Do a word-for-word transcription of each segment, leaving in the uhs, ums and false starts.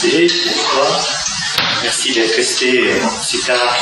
Bonsoir. Merci d'être resté si tard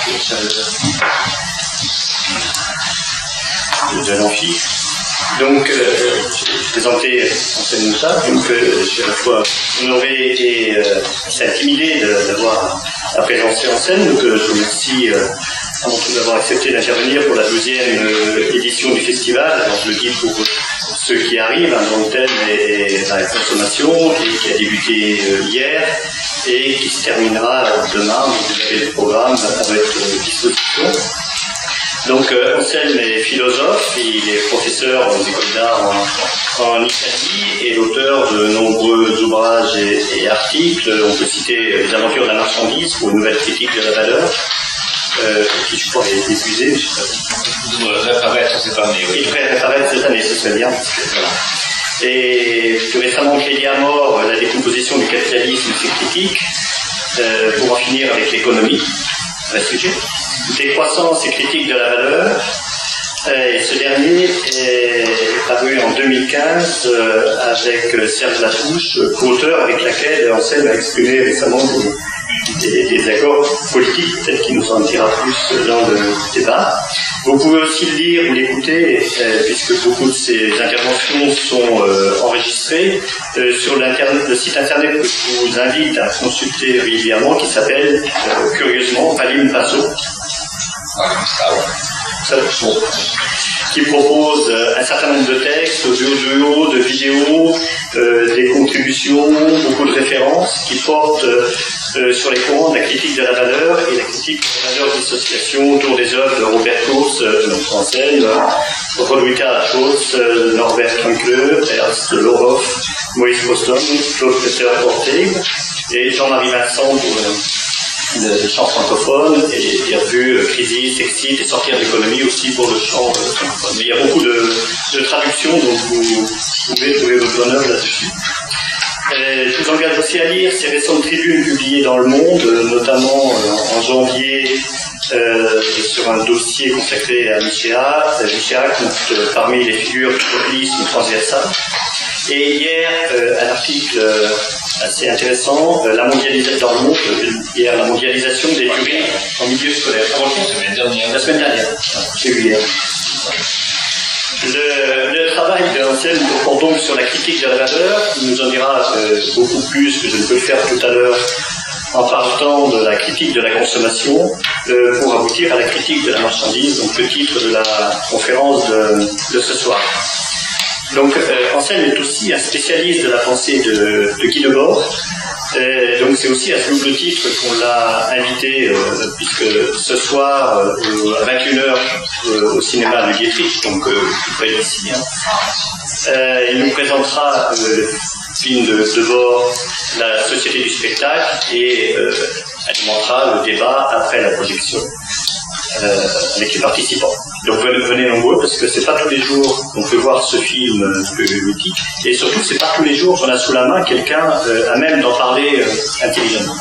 de l'amphi. Donc, euh, je vais présenter Enseigne Moussa. Donc, euh, je suis à la fois honoré et euh, intimidé d'avoir la présence en scène. Donc, euh, je vous remercie euh, avant tout d'avoir accepté d'intervenir pour la douzième euh, édition du festival. Alors, je le dis pour ceux qui arrivent, hein, dont le thème est, est la consommation et qui a débuté euh, hier et qui se terminera demain. Vous avez le programme à votre disposition. Donc, euh, Anselme est philosophe, il est professeur aux écoles d'art en, en Italie et l'auteur de nombreux ouvrages et, et articles. On peut citer Les aventures de la marchandise pour une nouvelle critique de la valeur, euh, qui je crois est épuisé. Il devrait réapparaître cette année. Oui. Il devrait réapparaître cette année, ce serait bien. Voilà. Et plus récemment, créé à mort la décomposition du capitalisme et ses critiques, euh, pour en finir avec l'économie, un sujet. Décroissance et critique de la valeur. Et ce dernier est paru en deux mille quinze euh, avec Serge Latouche, co-auteur avec laquelle Anselme a exprimé récemment des, des, des accords politiques, peut-être qu'il nous en dira plus dans le débat. Vous pouvez aussi le lire ou l'écouter, euh, puisque beaucoup de ces interventions sont euh, enregistrées euh, sur le site internet que je vous invite à consulter régulièrement, qui s'appelle euh, curieusement Palim Passo. Ça, bon, qui propose euh, un certain nombre de textes, d'audio, de vidéos, euh, des contributions, beaucoup de références qui portent euh, sur les courants de la critique de la valeur et la critique de la valeur d'association autour des œuvres de Robert Coase, euh, Anselme, Rodwika Coase, euh, Norbert Klunkler, Ernst Loroff, Maurice Boston, Claude Peter Orteg et Jean-Marie Vincent pour euh, le chant francophone et les revues Crisis, Exit et Sortir d'économie aussi pour le chant euh, francophone. Mais il y a beaucoup de, de traductions, donc vous pouvez trouver votre bonheur là-dessus. Euh, je vous engage aussi à lire ces récentes tribunes publiées dans Le Monde, notamment euh, en janvier euh, sur un dossier consacré à Michéa. Michéa compte euh, parmi les figures du populisme transversal. Et hier, euh, un article euh, assez intéressant, euh, la mondialisation dans Le Monde, euh, hier, la mondialisation des durées en milieu scolaire. La semaine dernière. La semaine dernière, j'ai vu hier. Le, le travail d'Anselme porte donc sur la critique de la valeur. Il nous en dira euh, beaucoup plus que je ne peux le faire tout à l'heure en parlant de la critique de la consommation euh, pour aboutir à la critique de la marchandise, donc le titre de la conférence de, de ce soir. Donc, euh, Anselme est aussi un spécialiste de la pensée de, de Guy Debord. Euh, donc, c'est aussi à ce double titre qu'on l'a invité, euh, puisque ce soir, euh, à vingt et une heures, euh, au cinéma de Dietrich, donc euh, tout près d'ici, hein, euh, il nous présentera euh, le film de Debord, La Société du spectacle, et euh, alimentera le débat après la projection. Euh, avec les participants. Donc venez, venez nombreux parce que c'est pas tous les jours qu'on peut voir ce film euh, mythique et surtout c'est pas tous les jours qu'on a sous la main quelqu'un euh, à même d'en parler euh, intelligemment.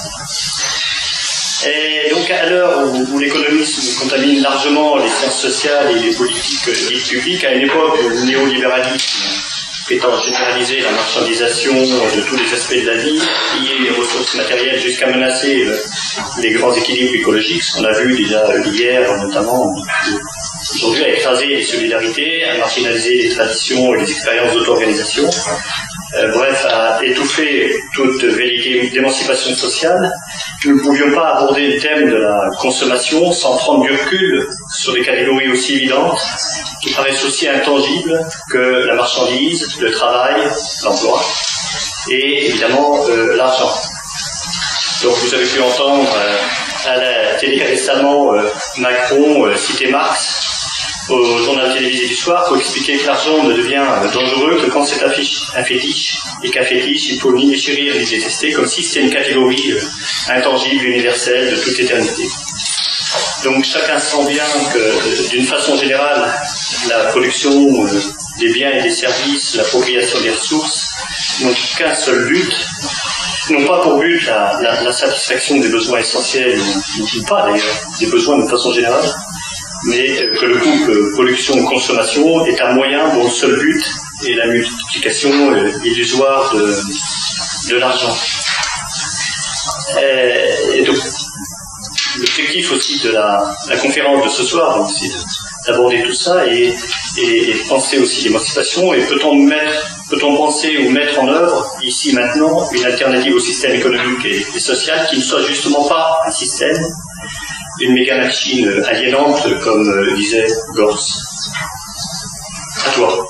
Et donc à l'heure où, où l'économisme contamine largement les sciences sociales et les politiques euh, dites publiques, à une époque où le néolibéralisme prétend généraliser la marchandisation de tous les aspects de la vie, piller les ressources matérielles jusqu'à menacer le, les grands équilibres écologiques, ce qu'on a vu déjà hier notamment, aujourd'hui à écraser les solidarités, à marginaliser les traditions et les expériences d'auto-organisation, euh, bref, à étouffer toute velléité d'émancipation sociale. Nous ne pouvions pas aborder le thème de la consommation sans prendre du recul sur des catégories aussi évidentes qui paraissent aussi intangibles que la marchandise, le travail, l'emploi et évidemment euh, l'argent. Donc vous avez pu entendre euh, à la télé récemment euh, Macron euh, citer Marx au journal télévisé du soir pour expliquer que l'argent ne devient dangereux que quand c'est un fétiche, et qu'un fétiche il faut ni les chérir ni les détester, comme si c'était une catégorie euh, intangible, universelle, de toute éternité. Donc chacun sent bien que d'une façon générale, la production euh, des biens et des services, l'appropriation des ressources n'ont qu'un seul but, n'ont pas pour but la, la, la satisfaction des besoins essentiels, ou pas d'ailleurs, des besoins de façon générale, mais que le couple production-consommation est un moyen dont le seul but est la multiplication illusoire de, de l'argent. Euh, et donc, l'objectif aussi de la, la conférence de ce soir, donc, c'est d'aborder tout ça et, et, et de penser aussi l'émancipation. Et peut-on mettre, peut-on penser ou mettre en œuvre, ici maintenant, une alternative au système économique et, et social qui ne soit justement pas un système, une méga machine aliénante, comme euh, disait Gors. À toi.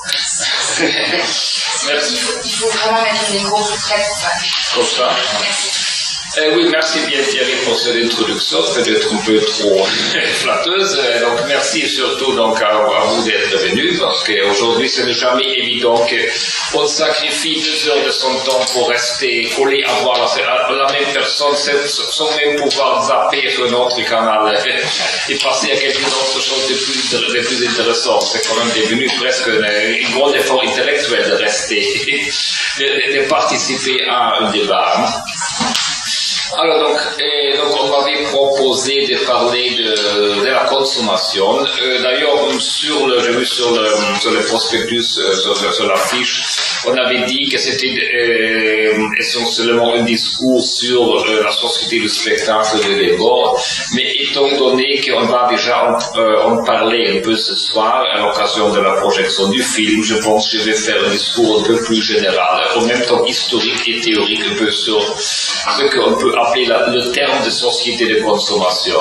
Merci. Il faut, il faut vraiment mettre une écho prête. Comme ça. Merci. Euh, oui, merci bien Thierry pour cette introduction, peut-être un peu trop flatteuse. Euh, donc merci surtout donc, à, à vous d'être venus, parce qu'aujourd'hui ce n'est jamais évident qu'on sacrifie deux heures de son temps pour rester collé à voir la, la même personne sans même pouvoir zapper sur notre canal et passer à quelque autre chose de plus, de plus intéressant. C'est quand même devenu presque un, un gros effort intellectuel de rester, de, de participer à un débat. Alors donc, et donc on m'avait proposé de parler de, de la consommation. Euh, d'ailleurs, sur le, j'ai vu sur le, sur le prospectus, euh, sur, sur la fiche, on avait dit que c'était euh, essentiellement un discours sur euh, la société du spectacle de Debord, mais étant donné qu'on va déjà en, euh, en parler un peu ce soir à l'occasion de la projection du film, je pense que je vais faire un discours un peu plus général, en même temps historique et théorique, un peu sur ce qu'on peut appeler la, le terme de société de consommation.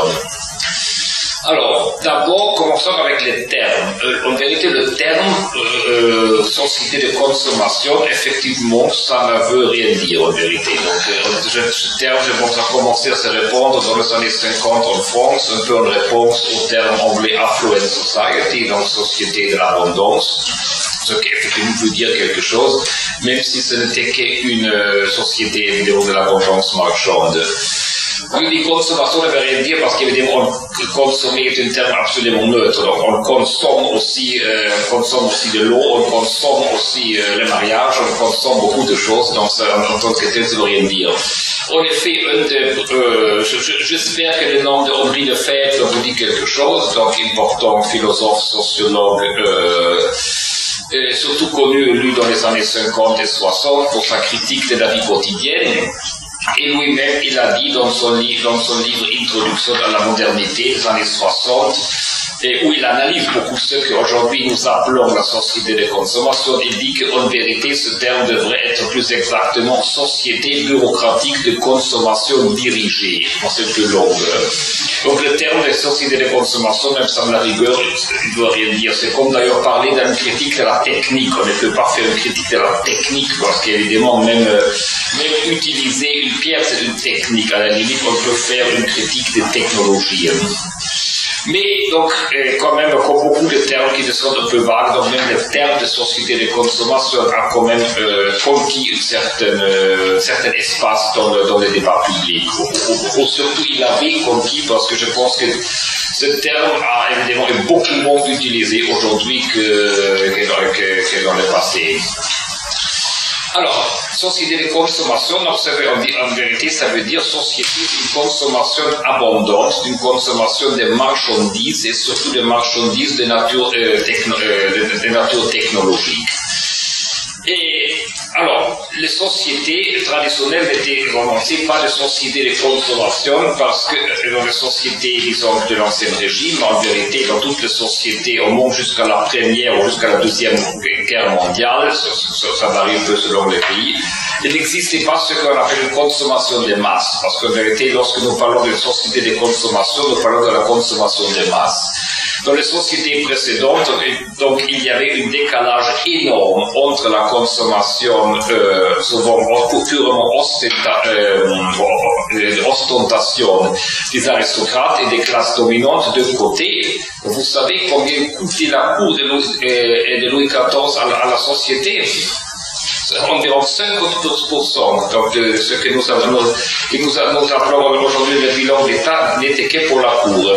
Alors, d'abord, commençons avec les termes. Euh, en vérité, le terme euh, société de consommation, effectivement, ça ne veut rien dire en vérité. Donc, euh, je, ce terme, je pense, a commencé à se répandre dans les années cinquante en France, un peu en réponse au terme anglais affluent society, donc société de l'abondance. Ce qui effectivement veut dire quelque chose, même si ce n'était qu'une euh, société évidemment de l'abondance marchande. Oui, les consommations ne veut rien dire parce qu'évidemment, consommer est un terme absolument neutre. Donc, on consomme aussi, euh, on consomme aussi de l'eau, on consomme aussi euh, le mariage, on consomme beaucoup de choses. Donc, ça, en tant que tel, ça ne veut rien dire. En effet, un de, euh, j'espère que le nom de Henri Lefebvre vous dit quelque chose. Donc, important philosophe, sociologue, euh, et surtout connu, lu dans les années cinquante et soixante pour sa critique de la vie quotidienne. Et lui-même, il a dit dans son livre, dans son livre Introduction à la modernité des années soixante, et où il analyse beaucoup ce qu'aujourd'hui nous appelons la société de consommation, il dit qu'en vérité, ce terme devrait être plus exactement société bureaucratique de consommation dirigée. C'est plus long. Donc le terme de société de consommation, même sans la rigueur, il ne doit rien dire. C'est comme d'ailleurs parler d'une critique de la technique. On ne peut pas faire une critique de la technique parce qu'évidemment, même, même utiliser une pierre, c'est une technique. À la limite, on peut faire une critique des technologies. Mais donc, euh, quand même, comme beaucoup de termes qui sont un peu vagues, donc même le terme de société de consommation a quand même euh, conquis un certain, euh, certain espace dans le, dans le débat public. Ou, ou, ou surtout, il avait conquis parce que je pense que ce terme a évidemment beaucoup moins utilisé aujourd'hui que, que, que, que dans le passé. Alors, société de consommation, donc ça veut, en vérité, ça veut dire société d'une consommation abondante, d'une consommation de marchandises et surtout de marchandises de nature, euh, techno, euh, de, de nature technologique. Et alors, les sociétés traditionnelles n'étaient vraiment pas de sociétés de consommation parce que dans les sociétés, disons, de l'ancien régime, en vérité, dans toutes les sociétés, au moins jusqu'à la première ou jusqu'à la deuxième guerre mondiale, ça, ça, ça varie un peu selon les pays, il n'existait pas ce qu'on appelle une consommation de masse. Parce qu'en vérité, lorsque nous parlons de sociétés de consommation, nous parlons de la consommation de masse. Dans les sociétés précédentes, donc, il y avait un décalage énorme entre la consommation euh, souvent purement ostenta, euh, ostentation des aristocrates et des classes dominantes d'un côté. Vous savez combien coûtait la cour de Louis, euh, de Louis quatorze à la, à la société? Environ cinquante pour cent donc de ce que nous, avons, que nous, nous appelons aujourd'hui le bilan d'État n'était que pour la cour.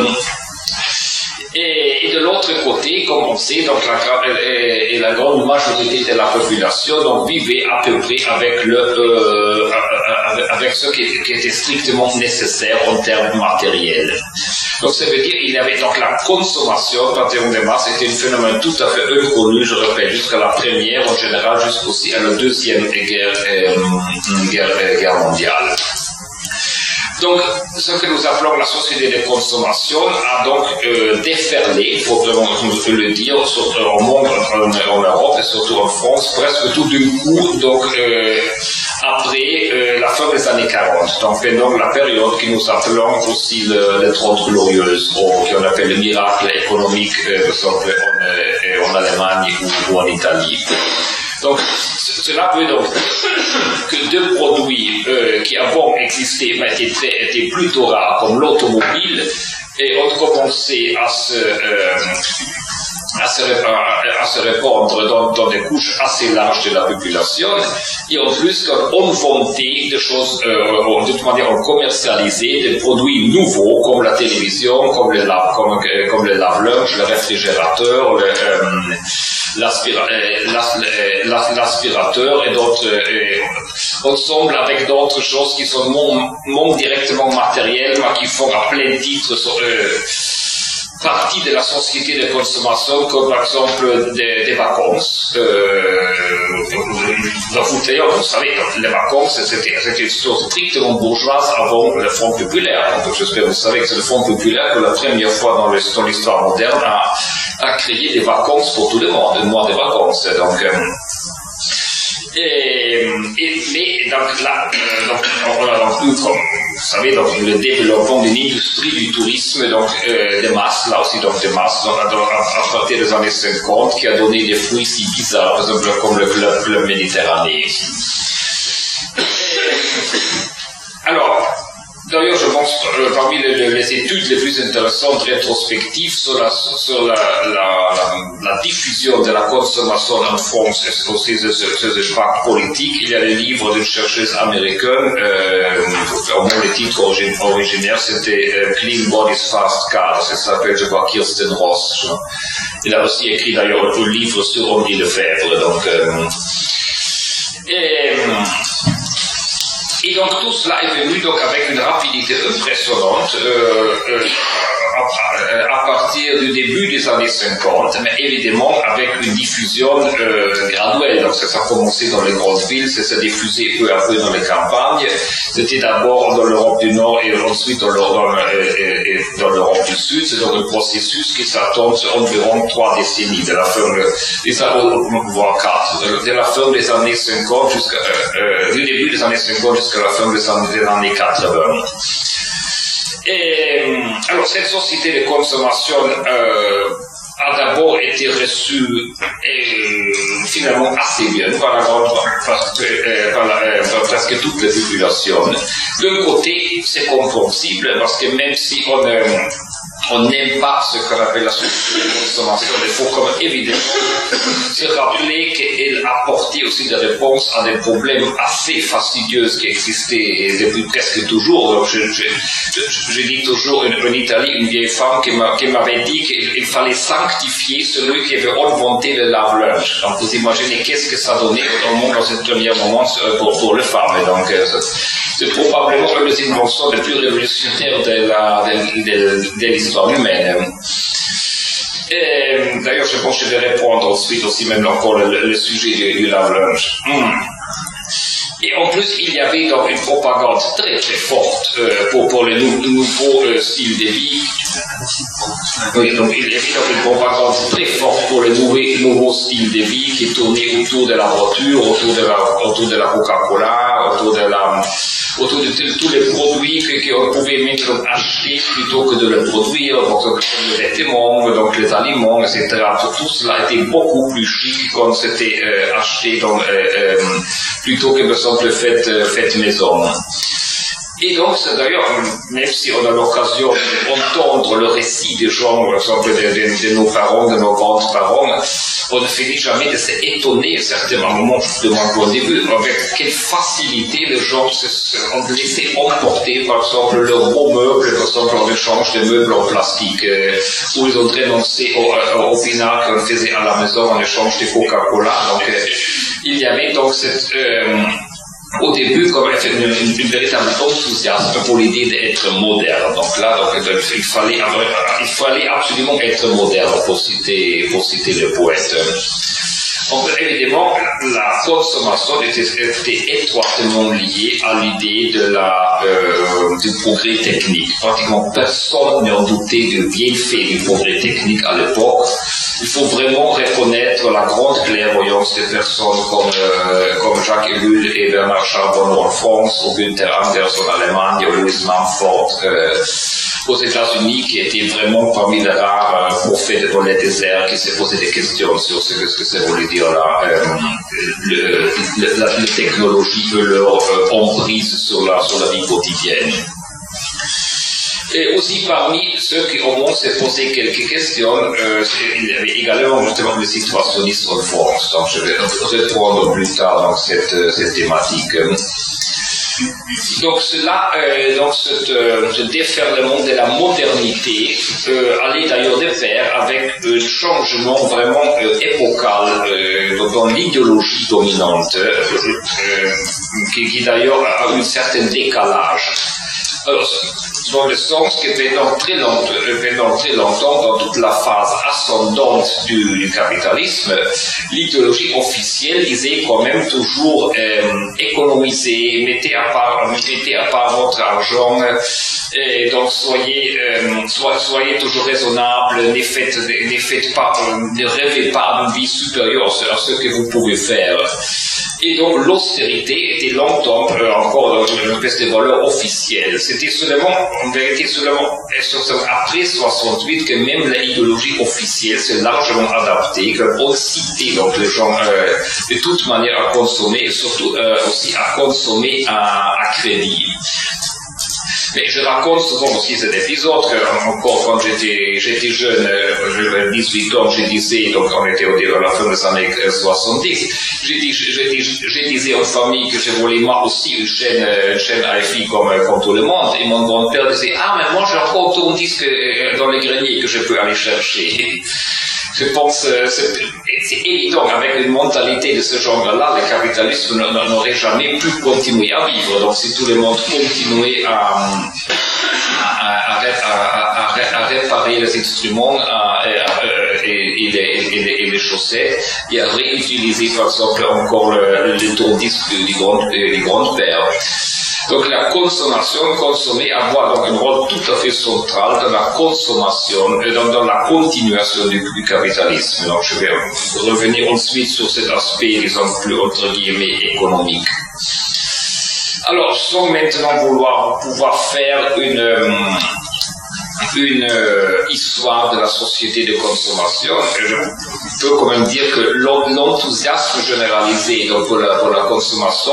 Et, et de l'autre côté, comme on sait, donc la, et, et la grande majorité de la population donc, vivait à peu près avec, le, euh, avec, avec ce qui, qui était strictement nécessaire en termes matériels. Donc ça veut dire qu'il y avait donc la consommation en termes de masse, c'était un phénomène tout à fait inconnu, je répète, jusqu'à la première, en général jusqu'aussi à la deuxième guerre, euh, guerre, guerre mondiale. Donc, ce que nous appelons la société de consommation a donc euh, déferlé, il faut vraiment le dire, sur, euh, au monde, en, en Europe et surtout en France, presque tout d'un coup, donc euh, après euh, la fin des années quarante, donc pendant la période que nous appelons aussi le, les Trente Glorieuses, ou qu'on appelle le miracle économique, euh, par exemple en, en Allemagne ou, ou en Italie. Donc, cela veut donc que deux produits euh, qui avant existaient, mais étaient, très, étaient plutôt rares, comme l'automobile, et ont commencé à se, euh, à se, à se répandre dans, dans des couches assez larges de la population, et en plus, on vendait des choses, euh, de toute manière, on commercialisait des produits nouveaux, comme la télévision, comme le lave, comme, comme le lave-linge, le réfrigérateur, le, euh, L'aspira, euh, l'aspirateur et d'autres, euh, ensemble avec d'autres choses qui sont moins, moins directement matérielles, mais qui font à plein titre euh, partie de la société de consommation, comme par exemple des, des vacances. Euh, donc, vous, d'ailleurs, vous savez, les vacances, c'était, c'était une chose strictement bourgeoise avant le Front populaire. Donc, j'espère que vous savez que c'est le Front populaire que la première fois dans, le, dans l'histoire moderne a, a créé des vacances pour tout le monde, un mois de vacances. Donc, euh, et, et, mais donc là, euh, donc, on a donc eu, comme vous savez, donc, le développement d'une industrie du tourisme, donc euh, de masse, là aussi donc de masse, donc, à, à partir des années cinquante, qui a donné des fruits si bizarres, par exemple comme le club, club Méditerranée. Alors, d'ailleurs, je pense euh, parmi les, les études les plus intéressantes rétrospectives sur la, sur la, la, la, la diffusion de la consommation en France et aussi de ses impacts politiques, il y a le livre d'une chercheuse américaine, euh, au moins le titre origin, originaire, c'était euh, Clean Bodies Fast Cars, ça s'appelle, je vois, Kirsten Ross. Il a aussi écrit d'ailleurs un livre sur Henri Lefebvre, donc, euh, et, Et donc tout cela est venu donc avec une rapidité impressionnante euh, euh, à, à partir du début des années cinquante, mais évidemment avec une diffusion euh, graduelle. Donc ça, ça a commencé dans les grandes villes, ça s'est diffusé peu à peu dans les campagnes. C'était d'abord dans l'Europe du Nord et ensuite dans l'Europe, euh, et dans l'Europe du Sud. C'est donc un processus qui s'attend sur environ trois décennies, de la fin de, voire quatre, de la fin des années cinquante jusqu'à euh, euh, du début des années cinquante jusqu'à la fin des années, des années quatre-vingts. Et, alors, cette société de consommation euh, a d'abord été reçue et, finalement assez bien par, la grande, par, euh, par, la, euh, par presque toute la population. D'un côté, c'est compréhensible parce que même si on euh, on n'aime pas ce qu'on appelle la société de consommation, il faut comme évidemment se rappeler qu'elle apportait aussi des réponses à des problèmes assez fastidieux qui existaient depuis presque toujours. Donc, je, je, je, je dis toujours en, en Italie, une vieille femme qui, m'a, qui m'avait dit qu'il fallait sanctifier celui qui avait inventé le lave-linge. Donc vous imaginez qu'est-ce que ça donnait au monde dans ce premier moment pour, pour les femmes. Et donc, c'est probablement une des inventions les plus révolutionnaires de, la, de, de, de l'histoire humaine. Et, d'ailleurs, je pense que je vais répondre ensuite aussi même encore le, le sujet du, du lave-linge. Hmm. Et en plus, il y avait donc une propagande très très forte euh, pour, pour le nou- nouveau euh, style de vie. Oui, donc il y avait donc une propagande très forte pour le nouveau, nouveau style de vie qui tournait autour de la voiture, autour de la, autour de la Coca-Cola, autour de la, autour de, de tous les produits qu'on pouvait maintenant acheter plutôt que de le produire, donc les vêtements, donc les aliments, et cetera. Tout cela était beaucoup plus chic quand c'était euh, acheté donc, euh, euh, plutôt que de simple fait, euh, fait maison. Et donc, c'est d'ailleurs, même si on a l'occasion d'entendre le récit des gens, par exemple, de, de, de nos parents, de nos grands-parents, on ne finit jamais de s'étonner, à certains moments, de mon point de vue, avec quelle facilité les gens se sont laissés emporter, par exemple, leurs beaux meubles, par exemple, en échange de meubles en plastique, euh, où ils ont renoncé au, au pinard qu'on faisait à la maison en échange de Coca-Cola. Donc, euh, il y avait donc cette... Euh, au début, comme une, une, une véritable enthousiasme pour l'idée d'être moderne. Donc là, donc, il fallait, il fallait absolument être moderne pour citer, pour citer le poète. Donc, évidemment, la consommation était, était étroitement liée à l'idée de la, euh, du progrès technique. Pratiquement personne n'en doutait du bienfait du progrès technique à l'époque. Il faut vraiment reconnaître la grande clairvoyance des personnes comme, euh, comme Jacques Ellul et Bernard Charbonneau en France, ou Günther Anders en Allemagne, ou Louis Mumford euh, aux États-Unis, qui était vraiment parmi les rares euh, prophètes dans les déserts qui se posaient des questions sur ce que, ce que ça voulait dire la, euh, le, le, la, la technologie de leur euh, emprise sur la, sur la vie quotidienne. Et aussi parmi ceux qui au moins se posaient quelques questions, euh, il y avait également justement les situationnistes en France. Donc je vais reprendre plus tard dans cette, cette thématique. Donc cela, euh, donc ce, euh, ce déferlement de la modernité euh, allait d'ailleurs de pair avec un changement vraiment euh, épocal euh, dans, dans l'idéologie dominante, euh, qui, qui d'ailleurs a un certain décalage. Alors, dans le sens que pendant très longtemps, pendant très longtemps, dans toute la phase ascendante du, du capitalisme, l'idéologie officielle disait quand même toujours euh, économiser, mettez à part, mettez à part votre argent, et donc soyez, euh, soyez, soyez toujours raisonnable, ne faites, ne faites pas, ne rêvez pas d'une vie supérieure à ce que vous pouvez faire. Et donc l'austérité était longtemps euh, encore une espèce de valeur officielle. C'était seulement, en vérité, seulement après soixante-huit que même l'idéologie officielle s'est largement adaptée, qu'on citait donc les gens euh, de toute manière à consommer et surtout euh, aussi à consommer à, à crédit. Mais je raconte souvent aussi cet épisode que, encore quand j'étais, j'étais jeune, j'avais dix-huit ans, je disais, donc on était au début, à la fin des années soixante-dix, je, dis, je, je, je disais aux familles que je voulais moi aussi une chaîne, une chaîne hi-fi comme, comme tout le monde, et mon grand-père disait, ah mais moi j'ai encore ton disque dans les greniers que je peux aller chercher. Je pense que c'est, c'est évident, avec une mentalité de ce genre-là, le capitalisme n'aurait jamais pu continuer à vivre. Donc si tout le monde continuait à, à, à, à, à, à réparer les instruments à, à, et, et, les, et, les, et les chaussettes, et à réutiliser par exemple encore le, le tour-disque du, grand, du grand-père. Donc la consommation, consommer, avoir donc un rôle tout à fait central dans la consommation et dans, dans la continuation du, du capitalisme. Donc je vais revenir ensuite sur cet aspect, disons, plus entre guillemets économique. Alors, sans maintenant vouloir pouvoir faire une, une euh, histoire de la société de consommation, je peux quand même dire que l'enthousiasme généralisé donc, pour, la, pour la consommation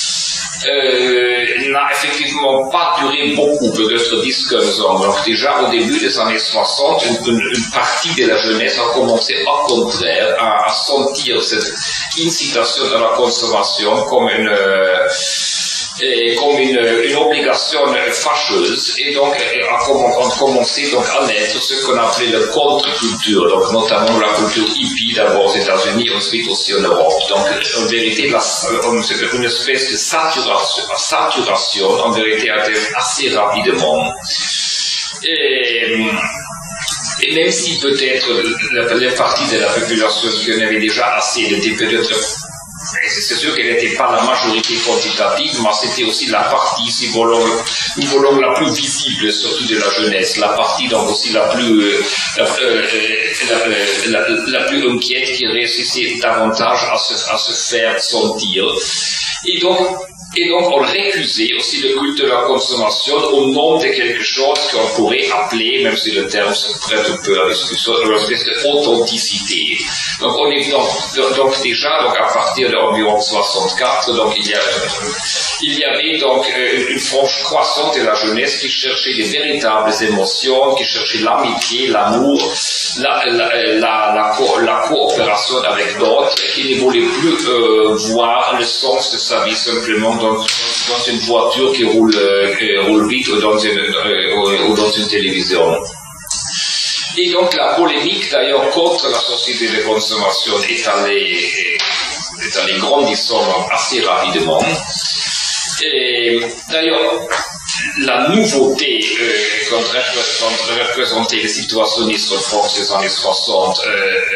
Euh, n'a effectivement pas duré beaucoup, peut-être dix à quinze ans. Donc déjà au début des années soixante, une, une, une partie de la jeunesse a commencé au contraire à, à sentir cette incitation à la consommation comme une, euh, et comme une, une obligation fâcheuse, et donc a commencé donc à naître ce qu'on appelait la contre-culture, donc notamment la culture hippie d'abord aux États-Unis, ensuite aussi en Europe. Donc en vérité, la, une espèce de saturation, saturation en vérité assez rapidement. Et, et même si peut-être les parties de la population qui en avait déjà assez de peut-être c'est sûr qu'elle n'était pas la majorité quantitative, mais c'était aussi la partie, si nous voulons, nous voulons la plus visible, surtout de la jeunesse, la partie donc aussi la plus, euh, la, euh, la, la, la plus inquiète qui réussissait davantage à se, à se faire sentir. Et donc, Et donc, on récusait aussi le culte de la consommation au nom de quelque chose qu'on pourrait appeler, même si le terme se prête un peu à la discussion, une espèce d'authenticité. Donc, on est donc, donc déjà, donc à partir d'environ soixante-quatre, donc il y a, il y avait donc une frange croissante de la jeunesse qui cherchait des véritables émotions, qui cherchait l'amitié, l'amour, la, la, la, la, co, la coopération avec d'autres, qui ne voulait plus euh, voir le sens de sa vie simplement dans, dans une voiture qui roule, euh, qui roule vite ou dans une, euh, ou dans une télévision. Et donc la polémique d'ailleurs contre la société de consommation est allée, est allée grandissant assez rapidement. Et d'ailleurs, la nouveauté euh, quand représentait les situationnistes en France des années soixante, euh, euh,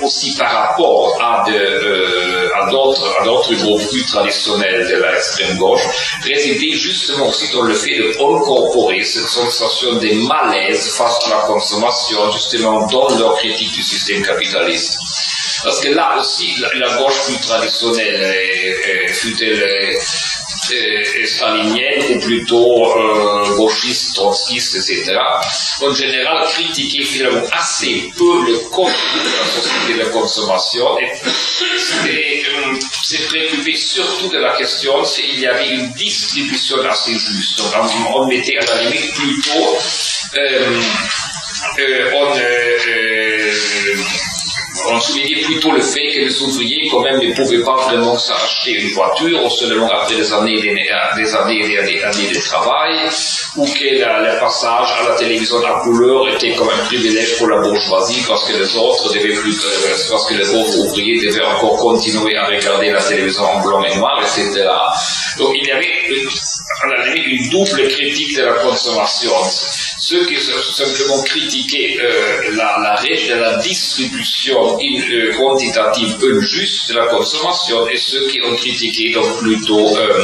aussi par rapport à de, euh, à d'autres, à d'autres groupes plus traditionnels de l'extrême gauche, résidait justement aussi dans le fait de incorporer cette sensation de malaise face à la consommation, justement dans leur critique du système capitaliste. Parce que là aussi, la, la gauche plus traditionnelle, fut-elle euh, stalinienne ou plutôt euh, gauchiste, trotskiste, et cetera, en général critiquait finalement assez peu le contenu de la société de la consommation et, et euh, s'est préoccupé surtout de la question s'il y avait une distribution assez juste. Donc on, on mettait à la limite plutôt euh, euh, on euh, euh, on soulignait plutôt le fait que les ouvriers, quand même, ne pouvaient pas vraiment s'acheter une voiture, ou seulement après des années, des, des années et des années de travail, ou que la, le passage à la télévision à couleur était comme un privilège pour la bourgeoisie, parce que les autres devaient plus, euh, parce que les pauvres ouvriers devaient encore continuer à regarder la télévision en blanc et noir, et cetera. Donc il y avait, à la limite, une double critique de la consommation. Ceux qui simplement critiquaient euh, la, la règle de la distribution in, euh, quantitative injuste de la consommation et ceux qui ont critiqué donc plutôt euh,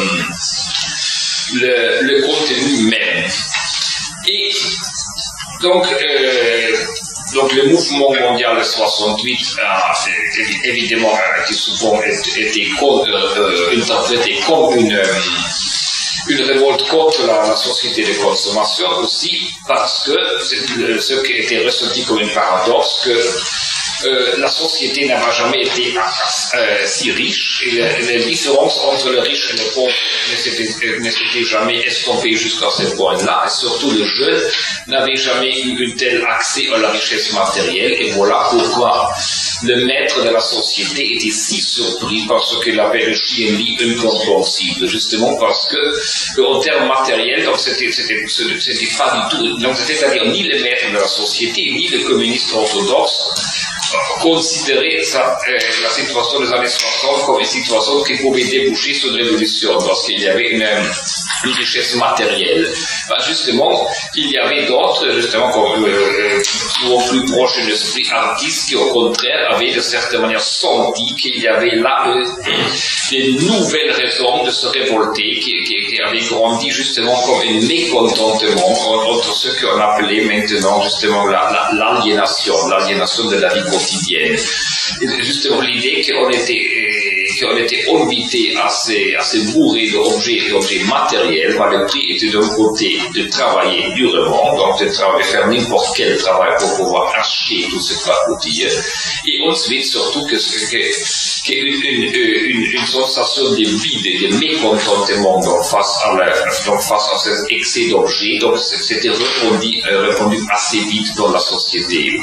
le, le contenu même. Et donc, euh, donc le mouvement mondial de soixante-huit a évidemment a été souvent été euh, interprété comme une euh, une révolte contre la, la société de consommation aussi parce que c'est ce qui était ressenti comme un paradoxe que euh, la société n'a jamais été euh, si riche et les différences entre les riches et les pauvres ne s'étaient jamais estompées jusqu'à ce point-là et surtout les jeunes n'avaient jamais eu un tel accès à la richesse matérielle et voilà pourquoi le maître de la société était si surpris par ce qu'il appelle le chien-lit incompréhensible, justement parce que, en termes matériels, donc c'était, c'était, c'était pas du tout, donc c'est-à-dire ni le maître de la société, ni le communiste orthodoxe considérer ça, euh, la situation des années soixante comme une situation qui pouvait déboucher sur une révolution parce qu'il y avait une, une richesse matérielle. Ben justement, il y avait d'autres, justement, comme, euh, souvent plus proches de l'esprit artiste qui, au contraire, avaient de certaine manière senti qu'il y avait là euh, des nouvelles raisons de se révolter, qui, qui, qui avaient grandi justement comme un mécontentement entre ce qu'on appelait maintenant justement la, la, l'aliénation, l'aliénation de la vie quotidienne. Et justement l'idée qu'on était, qu'on était invité à se, à se bourrer d'objets, d'objets matériels, bah, le prix était d'un côté de travailler durement, donc de travailler, faire n'importe quel travail pour pouvoir acheter tout ce pacotilles, et ensuite surtout que, que, que une, une, une, une sensation de vide et de mécontentement donc face à la, donc face à cet excès d'objets, donc c'était répondu, répondu assez vite dans la société.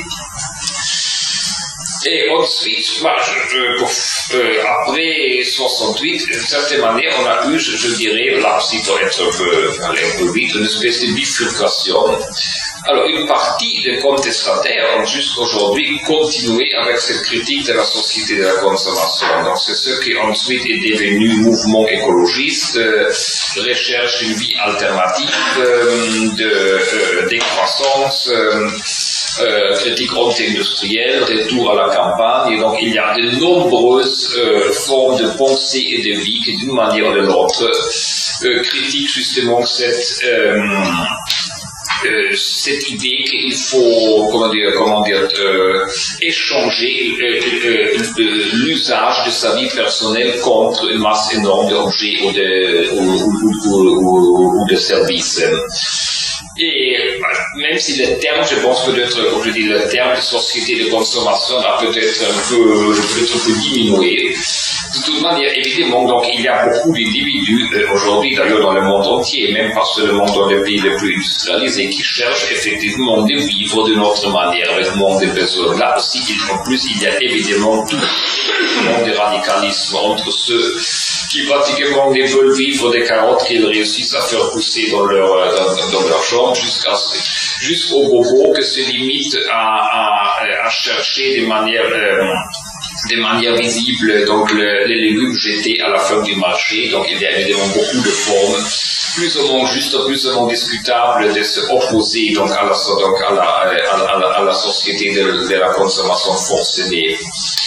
Et ensuite, bah, je, euh, euh, après soixante-huit, d'une certaine manière, on a eu, je, je dirais, là aussi pour être un peu, aller un peu vite, une espèce de bifurcation. Alors, une partie des contestataires ont jusqu'aujourd'hui continué avec cette critique de la société de la consommation. Donc, c'est ce qui ensuite est devenu mouvement écologiste, euh, recherche d'une vie alternative, euh, de euh, décroissance, euh, Euh, critique anti-industrielle, retour à la campagne, et donc il y a de nombreuses euh, formes de pensée et de vie qui, d'une manière ou de l'autre, euh, critiquent justement cette, euh, euh, cette idée qu'il faut, comment dire, comment dire euh, échanger euh, euh, euh, l'usage de sa vie personnelle contre une masse énorme d'objets ou de, ou, ou, ou, ou, ou de services. Et même si le terme, je pense peut-être, comme je dis, le terme de société de consommation a peut-être un peu, peut-être un peu diminué. De toute manière, évidemment, donc il y a beaucoup d'individus euh, aujourd'hui, d'ailleurs dans le monde entier, même pas seulement dans les pays les plus industrialisés, qui cherchent effectivement de vivre d'une autre manière, avec moins de besoins. Là aussi, en plus, il y a évidemment tout le monde de radicalisme entre ceux qui pratiquement ne veulent vivre des carottes qu'ils réussissent à faire pousser dans leur, dans, dans leur chambre, jusqu'à, jusqu'au bobo que se limitent à, à, à chercher de manière, euh, de manière visible donc le, les légumes jetés à la fin du marché. Donc il y a évidemment beaucoup de formes plus ou moins juste, plus ou moins discutable de se opposer donc à la, donc à la, à la, à la société de, de la consommation forcenée.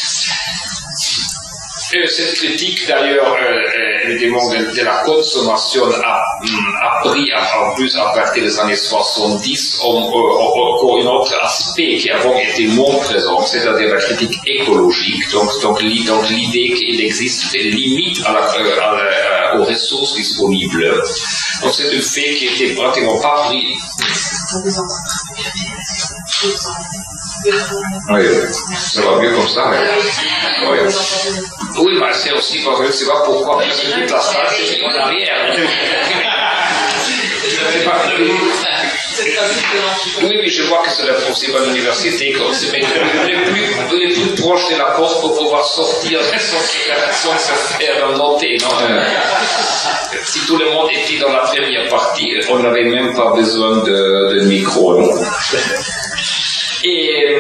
Euh, cette critique d'ailleurs euh, évidemment de, de la consommation a, a pris en plus à partir des années soixante-dix encore un autre aspect qui avant était moins présent, c'est-à-dire la critique écologique, donc, donc, donc l'idée qu'il existe des limites à la, à la, aux ressources disponibles. Donc c'est un fait qui était pratiquement pas pris. Oui, ça va mieux comme ça. Oui, oui. Oui, mais c'est aussi parce que je ne sais pas pourquoi, parce que toute la salle, c'est en arrière. Oui, oui, je vois que c'est la possible à l'université, qu'on se met les plus, les plus proches de la porte pour pouvoir sortir sans, sans se faire noter. Non, euh, si tout le monde était dans la première partie, on n'avait même pas besoin de, de micro. Non. Et,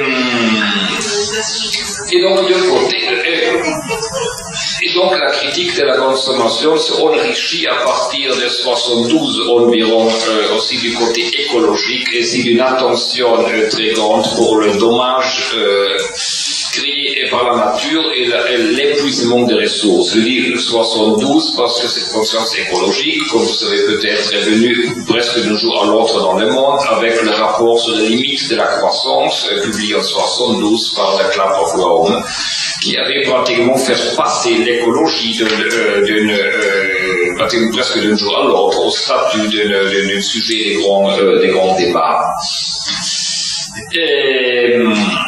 et donc, d'un côté, et donc la critique de la consommation s'enrichit à partir de soixante-douze environ, euh, aussi du côté écologique, et c'est d'une attention euh, très grande pour le dommage euh, créé par la nature et l'épuisement des ressources. Je dis soixante-douze parce que cette conscience écologique, comme vous savez peut-être, est venue presque d'un jour à l'autre dans le monde avec le rapport sur les limites de la croissance, euh, publié en soixante-douze par The Club of Rome, qui avait pratiquement fait passer l'écologie d'une, euh, euh, presque d'un jour à l'autre au statut d'un sujet des grands, euh, des grands débats. Et,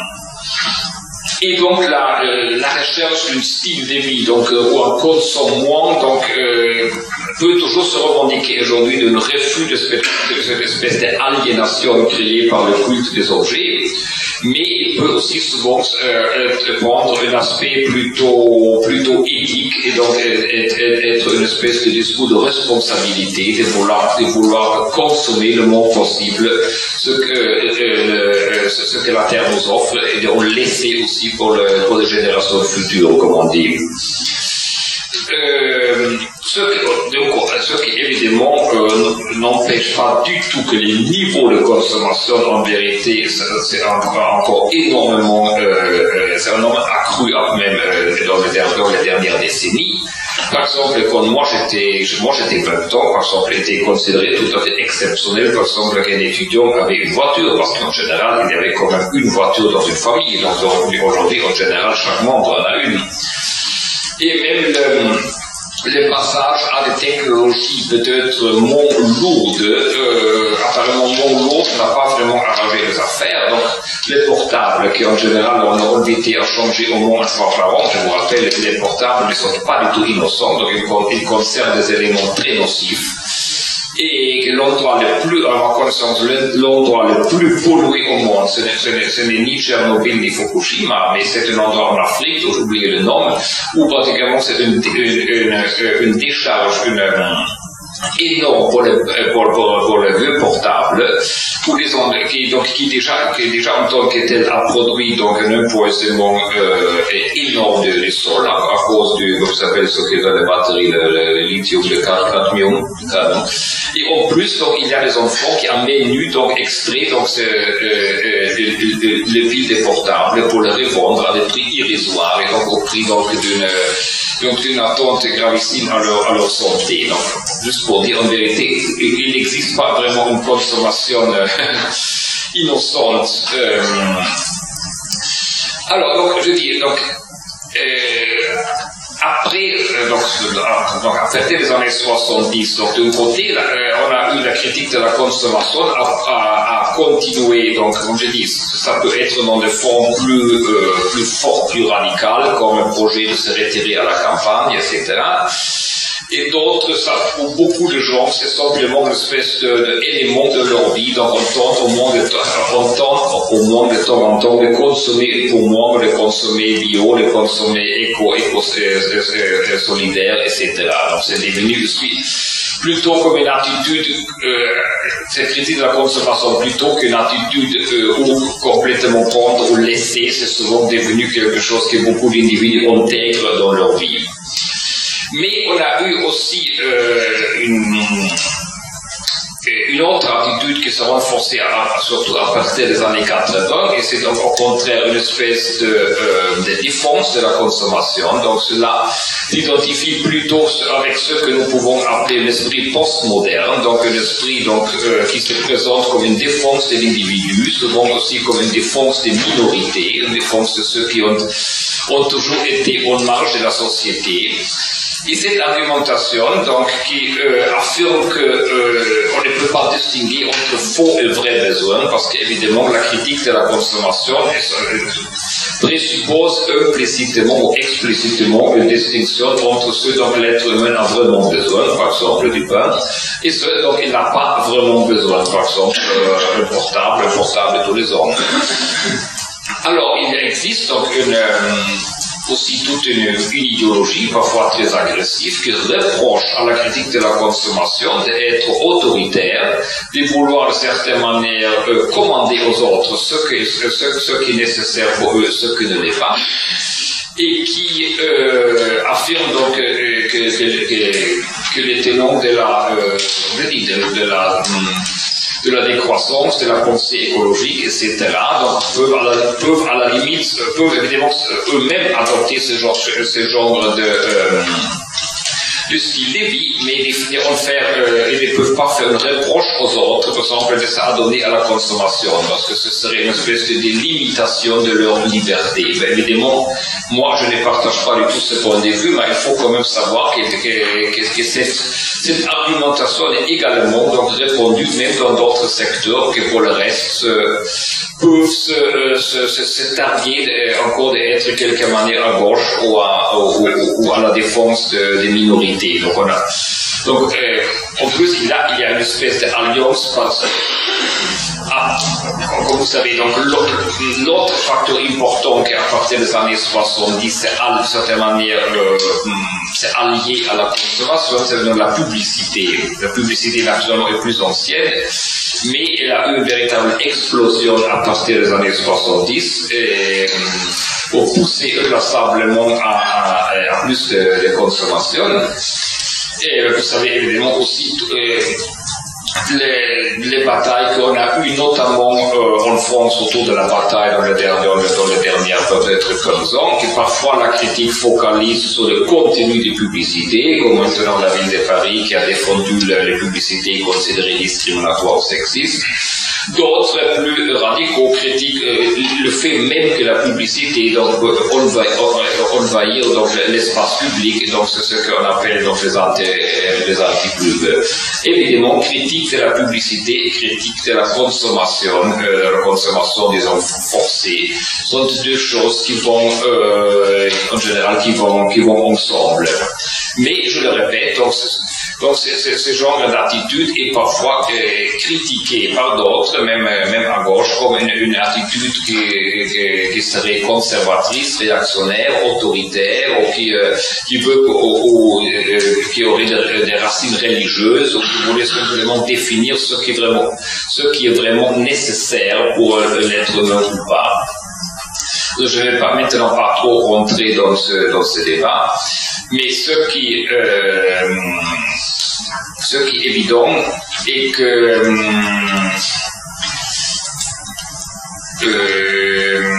Et donc la, euh, la recherche d'un style de vie, donc euh, où on consomme moins, donc euh, peut toujours se revendiquer aujourd'hui d'un refus de cette, de cette espèce d'aliénation créée par le culte des objets, mais il peut aussi souvent euh, prendre un aspect plutôt plutôt éthique et donc être, être une espèce de discours de responsabilité, de vouloir, de vouloir consommer le moins possible ce que euh, ce, ce que la Terre nous offre et de le laisser aussi pour, le, pour les générations futures, comme on dit. Euh, ce, qui, donc, ce qui évidemment euh, n'empêche pas du tout que les niveaux de consommation en vérité c'est encore énormément euh, c'est énormément accru même euh, dans, les, dans les dernières décennies. Par exemple, quand moi j'étais, moi j'étais vingt ans, par exemple, était considéré tout à fait exceptionnel, par exemple, qu'un étudiant avait une voiture, parce qu'en général, il y avait quand même une voiture dans une famille, donc aujourd'hui, en général, chaque membre en a une. Et même le, le passage à des technologies peut-être moins lourdes, euh, apparemment moins lourdes, n'a pas vraiment arrangé les affaires. Donc, les portables, qui en général on a invité à changer au moins une fois par an, je vous rappelle, les portables ne sont pas du tout innocents, donc ils concernent des éléments très nocifs. Et l'endroit le plus, à ma connaissance, l'endroit le plus pollué au monde, ce n'est, ce n'est, ce n'est ni Tchernobyl ni Fukushima, mais c'est un endroit en Afrique, dont j'ai oublié le nom, où pratiquement c'est une, une, une, une décharge, une, énorme pour les, pour, pour, pour les vieux portables, pour les ondes, qui, donc, qui déjà, qui déjà en tant que tel a produit donc un empoisonnement euh, énorme du, du sol à, à cause du, vous savez, ce qui est dans les batteries, le, le lithium, le cadmium. Et en plus, donc, il y a des enfants qui amènent nu, donc, extrait, donc, ce, euh, euh, le, le fil des portables pour le revendre à des prix irrisoires et donc au prix donc d'une, donc d'une attente gravissime à leur, à leur santé. Donc, juste pour dire en vérité, il n'existe pas vraiment une consommation euh, innocente. Euh, alors, donc, je dis, donc, euh, après, euh, donc, donc, à partir des années soixante-dix, donc, d'un côté, là, euh, on a eu la critique de la consommation à, à, à continuer, donc, comme je dis, ça peut être dans des formes plus, euh, plus fortes, plus radicales, comme un projet de se retirer à la campagne, et cetera. Et d'autres, ça, pour beaucoup de gens, c'est simplement une espèce d'élément de, de leur vie, donc on tente au moins de, on tente au moins de temps en temps de consommer pour moi, de consommer bio, de consommer éco, éco, euh, euh, solidaire, et cetera. Donc c'est devenu aussi plutôt comme une attitude, euh, cette critique de la consommation, plutôt qu'une attitude euh, ou complètement prendre ou laisser, c'est souvent devenu quelque chose que beaucoup d'individus intègrent dans leur vie. Mais on a eu aussi euh, une, une autre attitude qui s'est renforcée à, surtout à partir des années quatre-vingts, et c'est donc au contraire une espèce de, euh, de défense de la consommation. Donc cela s'identifie plutôt avec ce que nous pouvons appeler l'esprit postmoderne, donc un esprit donc, euh, qui se présente comme une défense de l'individu, souvent aussi comme une défense des minorités, une défense de ceux qui ont, ont toujours été en marge de la société. Et cette argumentation, donc, qui euh, affirme que euh, on ne peut pas distinguer entre faux et vrais besoins, parce qu'évidemment, la critique de la consommation euh, présuppose implicitement ou explicitement une distinction entre ceux dont l'être humain a vraiment besoin, par exemple du pain, et ceux dont il n'a pas vraiment besoin, par exemple euh, un portable, un portable tous les ans. Alors, il existe donc une... Euh, aussi toute une, une idéologie, parfois très agressive, qui reproche à la critique de la consommation d'être autoritaire, de vouloir de certaine manière euh, commander aux autres ce, que, ce, ce qui est nécessaire pour eux, ce qui ne l'est pas, et qui euh, affirme donc euh, que, que, que, que les tenants de la, euh, de, de la de la décroissance, de la pensée écologique, et cetera. Donc, peuvent à la, peuvent à la limite, peuvent évidemment eux-mêmes adopter ce genre, ce genre de, euh, de style de vie, mais ils ne, faire, euh, ils ne peuvent pas faire une reproche aux autres, par exemple, de s'adonner à la consommation, parce que ce serait une espèce de délimitation de leur liberté. Ben, évidemment, moi, je ne partage pas du tout ce point de vue, mais il faut quand même savoir que, que, que, que cette, cette argumentation est également donc répandue même dans d'autres secteurs que pour le reste euh, peuvent se, euh, se, se, se targuer de, encore d'être quelque manière à gauche ou à, ou, ou, ou à la défense de, des minorités. Donc, on a, donc euh, en plus, il y a, il y a une espèce d'alliance parce ah, comme vous savez, donc l'autre facteur important qui à partir des années soixante-dix, c'est d'une certaine manière euh, c'est allié à la consommation, c'est donc la publicité. La publicité naturellement est plus ancienne, mais elle a eu une véritable explosion à partir des années soixante-dix et, pour pousser inlassablement à, à, à plus de, de consommation. Et vous savez évidemment aussi euh, Les, les batailles qu'on a eues, notamment euh, en France, autour de la bataille dans les dernières, dans les dernières peut-être quinze ans, que parfois la critique focalise sur le contenu des publicités, comme maintenant la ville de Paris qui a défendu le, les publicités considérées discriminatoires ou sexistes. D'autres plus radicaux critiquent euh, le fait même que la publicité donc envahir, envahir donc l'espace public, donc c'est ce qu'on appelle donc les anti les anti-pubs. Évidemment, critique de la publicité et critique de la consommation, euh, de la consommation disons forcée, sont deux choses qui vont euh, en général qui vont qui vont ensemble. Mais je le répète, donc Donc, c'est, c'est, ce genre d'attitude est parfois euh, critiqué par d'autres, même, même à gauche, comme une, une attitude qui, qui, qui serait conservatrice, réactionnaire, autoritaire, ou qui, euh, qui veut, ou, ou euh, qui aurait des, des racines religieuses, ou qui voulait simplement définir ce qui est vraiment, ce qui est vraiment nécessaire pour euh, l'être humain ou pas. Je ne vais pas maintenant pas trop rentrer dans ce, dans ce débat, mais ce qui, euh, ce qui est évident est que euh,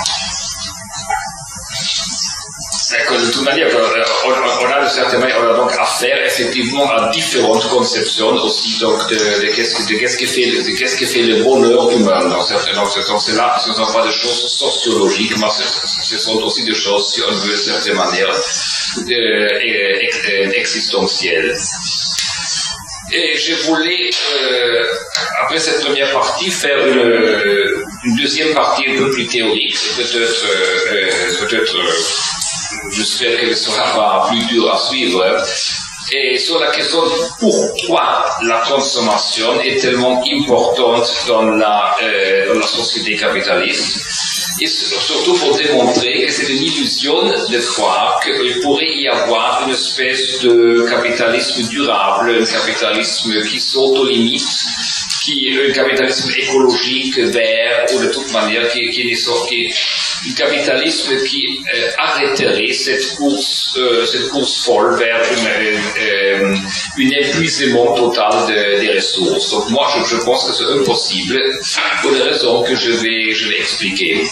de toute manière, on, on a de certaine manière, on a donc affaire effectivement à différentes conceptions aussi donc de, de qu'est-ce que de qu'est-ce qui fait de qu'est-ce qui fait le bonheur humain. Donc, donc, donc c'est là, ce ne sont pas des choses sociologiques, mais ce, ce sont aussi des choses, si on veut, de certaine manière, euh, existentielles. Et je voulais, euh, après cette première partie, faire une, une deuxième partie un peu plus théorique, peut-être, euh, peut-être. Euh, J'espère qu'elle ne sera pas plus dure à suivre. Et sur la question de pourquoi la consommation est tellement importante dans la, euh, dans la société capitaliste. Et surtout pour démontrer que c'est une illusion de croire qu'il pourrait y avoir une espèce de capitalisme durable, un capitalisme qui s'auto-limite, qui un capitalisme écologique, vert, ou de toute manière qui, qui, qui, un capitalisme qui euh, arrêterait cette course, euh, cette course folle vers une, euh, un épuisement total de, des ressources. Donc moi, je, je pense que c'est impossible pour des raisons que je vais, je vais expliquer.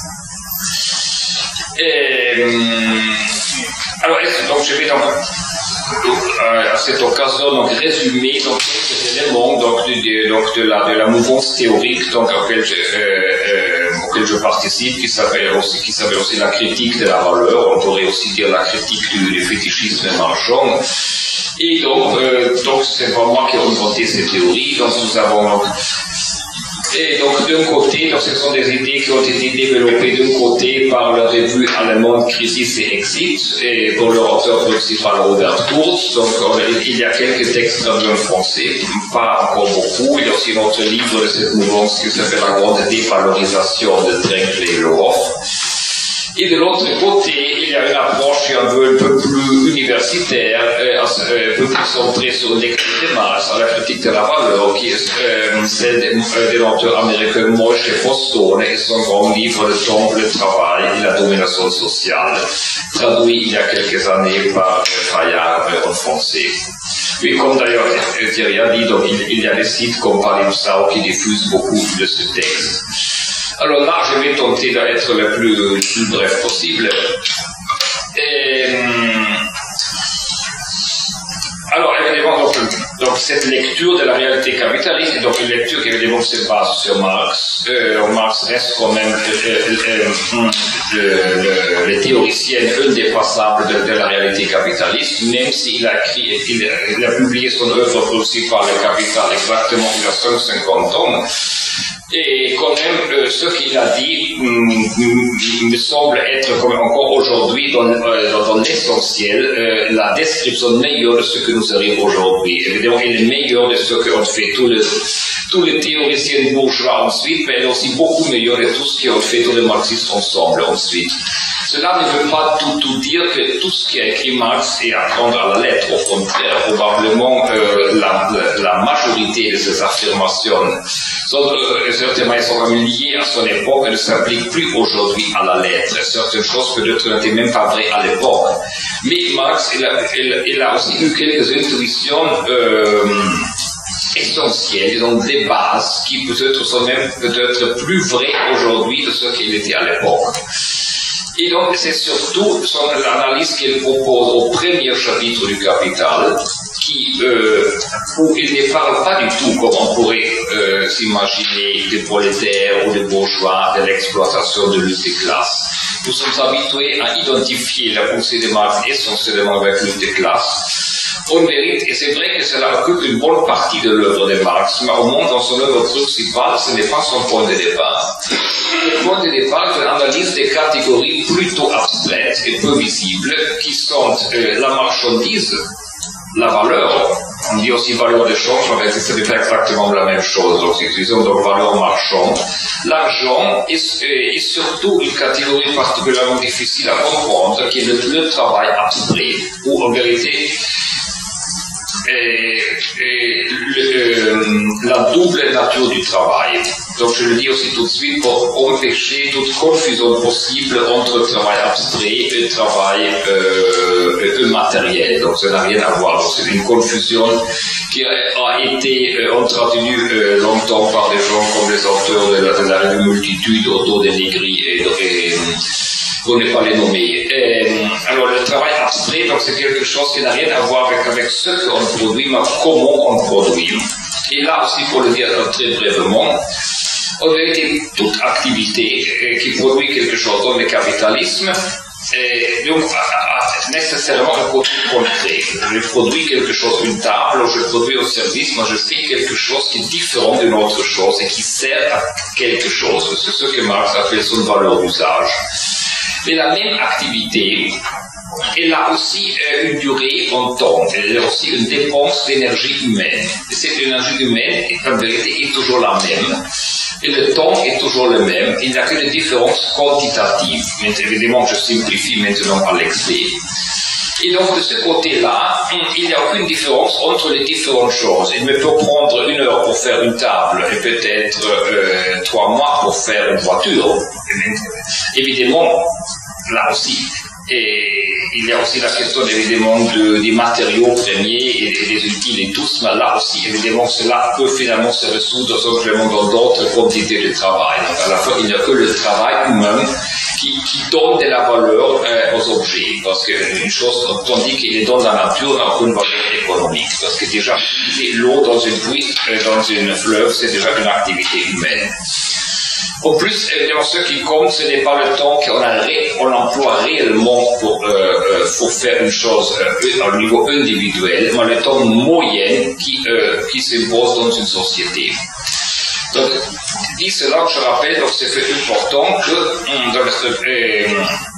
Et, alors, donc je vais donc à cette occasion donc résumer donc ces éléments donc de, donc de la de la mouvance théorique donc auquel je, euh, euh, auquel je participe, qui s'appelle aussi qui s'appelle aussi la critique de la valeur. On pourrait aussi dire la critique du, du fétichisme marchand. Et donc euh, donc c'est pas moi qui ai inventé ces théories. Donc nous avons donc Et donc, d'un côté, donc, ce sont des idées qui ont été développées d'un côté par la revue allemande Crisis et Exit, et pour leur auteur principal Robert Kurz. Donc, il y a quelques textes traduits en français, pas encore beaucoup. Il y a aussi notre livre de cette mouvance qui s'appelle La grande dévalorisation de Trenkel et Lohoff. Et de l'autre côté, il y a une approche un peu, un peu plus universitaire, euh, un peu plus centrée sur une lecture des masses, à la critique de la valeur, qui est euh, celle de, euh, de l'auteur américain Moshe Fosstone et son grand livre Le temps, le travail et la domination sociale, traduit il y a quelques années par Fayard euh, en français. Oui, comme d'ailleurs Thierry a dit, donc, il, il y a des sites comme Palimpsest qui diffusent beaucoup de ce texte. Alors là, je vais tenter d'être le plus, le plus bref possible. Et, alors, évidemment, donc, donc, cette lecture de la réalité capitaliste, donc une lecture qui évidemment se base sur Marx. Euh, Marx reste quand même euh, euh, euh, le, le théoricien indépassable de, de la réalité capitaliste, même s'il a écrit, il, il a publié son œuvre principale, Le Capital, exactement il y a cent cinquante ans. Et quand même, euh, ce qu'il a dit mm, me semble être comme encore aujourd'hui dans, euh, dans, dans l'essentiel euh, la description meilleure de ce que nous arrivons aujourd'hui. Évidemment, il est meilleur de ce qu'ont fait tous les, tous les théoriciens bourgeois ensuite, mais il est aussi beaucoup meilleur de tout ce qu'ont fait tous les marxistes ensemble ensuite. Cela ne veut pas tout, tout dire que tout ce qui a écrit Marx est à prendre à la lettre. Au contraire, probablement euh, la, la, la majorité de ces affirmations sont, euh, certainement, sont liées à son époque et ne s'appliquent plus aujourd'hui à la lettre. Certaines choses peut-être n'étaient même pas vraies à l'époque. Mais Marx, il a, il, il a aussi eu quelques intuitions euh, essentielles, disons des bases, qui peut-être sont même peut-être plus vraies aujourd'hui de ce qu'il était à l'époque. Et donc, c'est surtout son l'analyse qu'il propose au premier chapitre du Capital, qui, euh, où il ne parle pas du tout, comme on pourrait euh, s'imaginer, des prolétaires ou des bourgeois, de l'exploitation de lutte des classes. Nous sommes habitués à identifier la pensée de Marx essentiellement avec la lutte des classes. En vérité, et c'est vrai que cela occupe une bonne partie de l'œuvre de Marx, mais au moins dans son œuvre principale, ce n'est pas son point de départ. Le point de départ est une analyse des catégories plutôt abstraites et peu visibles, qui sont euh, la marchandise, la valeur, on dit aussi valeur d'échange, mais ce n'est pas exactement la même chose, donc utilisons donc valeur marchande, l'argent et, et surtout une catégorie particulièrement difficile à comprendre, qui est le, le travail abstrait, ou en vérité, Et, et le, euh, la double nature du travail. Donc je le dis aussi tout de suite pour empêcher toute confusion possible entre travail abstrait et travail euh, immatériel. Donc ça n'a rien à voir. Donc, c'est une confusion qui a été euh, entretenue euh, longtemps par des gens comme les auteurs de la, de la revue Multitude, Otto de Negri et, et pour ne pas les nommer. Et, alors le travail abstrait, donc c'est quelque chose qui n'a rien à voir avec, avec ce qu'on produit, mais comment on produit. Et là aussi, pour le dire très brièvement, en vérité, toute activité qui produit quelque chose dans le capitalisme, et donc a, a nécessairement un côté concret. Je produis quelque chose, une table, ou je produis un service, moi je fais quelque chose qui est différent d'une autre chose et qui sert à quelque chose. C'est ce que Marx appelle son valeur d'usage. Mais la même activité, elle a aussi euh, une durée en temps, elle a aussi une dépense d'énergie humaine. Et cette énergie humaine, en vérité, est toujours la même. Et le temps est toujours le même. Il n'y a que des différences quantitatives. Mais évidemment, je simplifie maintenant à l'excès. Et donc, de ce côté-là, il n'y a aucune différence entre les différentes choses. Il me peut prendre une heure pour faire une table et peut-être euh, trois mois pour faire une voiture. Évidemment, là aussi. Et il y a aussi la question évidemment de, des matériaux premiers et des, des utiles et tout, mais là aussi évidemment cela peut finalement se résoudre simplement dans d'autres quantités de travail. Donc à la fois il n'y a que le travail humain qui, qui donne de la valeur euh, aux objets, parce qu'une chose, tandis qu'il est dans la nature, n'a aucune valeur économique, parce que déjà l'eau dans une puits, euh, dans une fleuve, c'est déjà une activité humaine. En plus, évidemment, ce qui compte, ce n'est pas le temps qu'on ré, on emploie réellement pour, euh, euh, pour faire une chose euh, au niveau individuel, mais le temps moyen qui, euh, qui s'impose dans une société. Donc, dit cela, je rappelle, donc c'est important que donc, euh,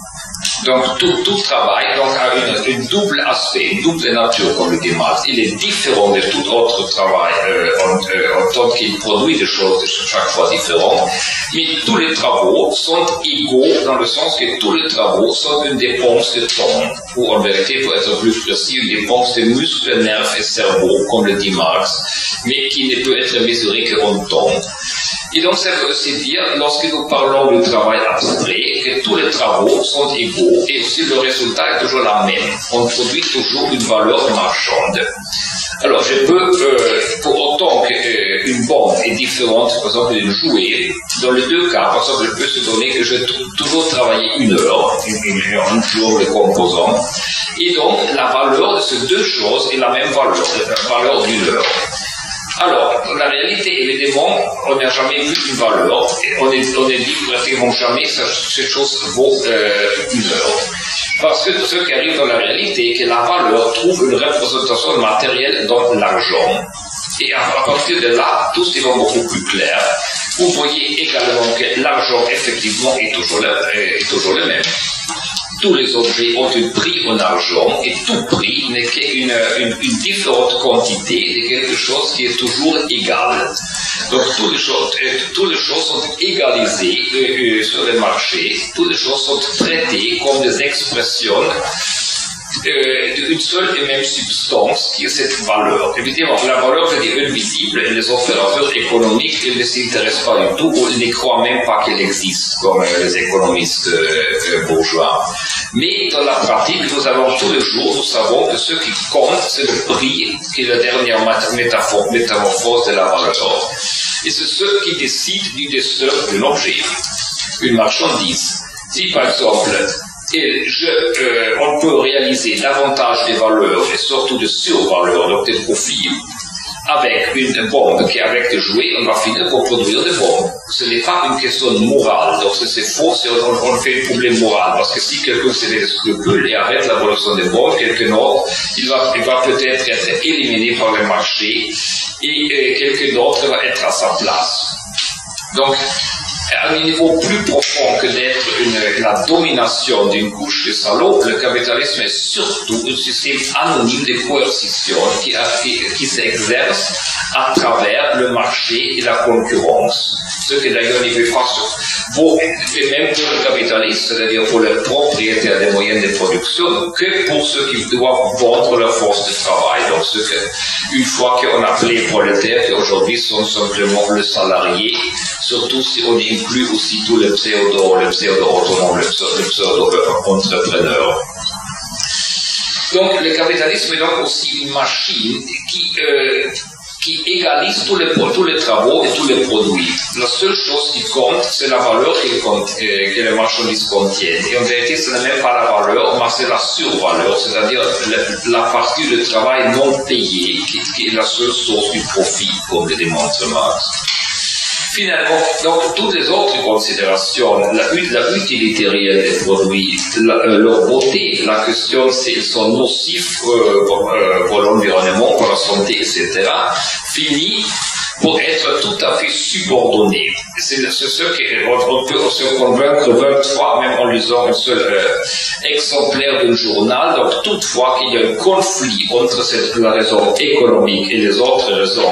donc tout, tout travail donc, a une, une double aspect, une double nature, comme le dit Marx. Il est différent de tout autre travail euh, en, euh, en tant qu'il produit des choses de chaque fois différentes, mais tous les travaux sont égaux dans le sens que tous les travaux sont une dépense de temps, ou en vérité, pour être plus précis, une dépense de muscles, nerfs et cerveau, comme le dit Marx, mais qui ne peut être mesurée qu'en temps. Et donc, ça veut aussi dire, lorsque nous parlons du travail abstrait, que tous les travaux sont égaux et aussi le résultat est toujours la même. On produit toujours une valeur marchande. Alors, je peux, euh, pour autant qu'une euh, bombe est différente, par exemple, d'une jouet, dans les deux cas, par exemple, je peux se donner que je vais toujours travailler une heure, une, une, un jour de composant, et donc la valeur de ces deux choses est la même valeur, la valeur d'une heure. Alors, dans la réalité, évidemment, on n'a jamais vu une valeur, et on est, on est dit pratiquement jamais que cette chose vaut euh, une heure. Parce que ce qui arrive dans la réalité, c'est que la valeur trouve une représentation matérielle dans l'argent. Et à partir de là, tout est beaucoup plus clair. Vous voyez également que l'argent, effectivement, est toujours le, est toujours le même. Tous les objets ont un prix en argent et tout prix n'est qu'une une, une différente quantité de quelque chose qui est toujours égal. Donc toutes les choses, euh, toutes les choses sont égalisées euh, euh, sur le marché, toutes les choses sont traitées comme des expressions Euh, d'une seule et même substance qui est cette valeur. Évidemment, la valeur est invisible et les opérateurs économiques ils ne s'intéressent pas du tout ou ils ne croient même pas qu'elle existe, comme euh, les économistes euh, euh, bourgeois. Mais dans la pratique, nous avons tous les jours, nous savons que ce qui compte, c'est le prix, qui est la dernière métaphore, métamorphose de la valeur. Et c'est ce qui décide du destin d'un objet, une marchandise. Si par exemple, Et je, euh, on peut réaliser davantage des valeurs et surtout de survaleurs, donc des profits, avec une bombe qui avec des jouets, on va finir pour produire des bombes. Ce n'est pas une question morale, donc c'est faux, on, on fait un problème moral, parce que si quelqu'un se met des scrupules et arrête la production des bombes, quelqu'un d'autre, il va, il va peut-être être éliminé par le marché et euh, quelqu'un d'autre va être à sa place. Donc, à un niveau plus profond que d'être une, la domination d'une couche de salauds, le capitalisme est surtout un système anonyme de coercition qui, qui, qui s'exerce à travers le marché et la concurrence. Ce que d'ailleurs il veut faire pour, et même pour le capitaliste, c'est-à-dire pour les propriétaires des moyens de production, que pour ceux qui doivent vendre leur force de travail. Donc, ce que, une fois qu'on a appelé prolétaires, qui aujourd'hui sont simplement le salarié, surtout si on inclut aussi tous les pseudo, les pseudo-autonomes, les pseudo-entrepreneurs. Donc, le capitalisme est donc aussi une machine qui, euh, qui égalise tous les, tous les travaux et tous les produits. La seule chose qui compte, c'est la valeur que, euh, que les marchandises contiennent. Et en vérité, ce n'est même pas la valeur, mais c'est la survaleur, c'est-à-dire la, la partie de travail non payé qui, qui est la seule source du profit, comme le démontre Marx. Finalement, donc, toutes les autres considérations, la, la utilité réelle des produits, la, euh, leur beauté, la question s'ils sont nocifs euh, pour, euh, pour l'environnement, pour la santé, et cetera, finit pour être tout à fait subordonné. C'est ce qu'on on peut se convaincre vingt fois, même en lisant un seul euh, exemplaire d'un journal. Donc, toutefois qu'il y a un conflit entre cette, la raison économique et les autres raisons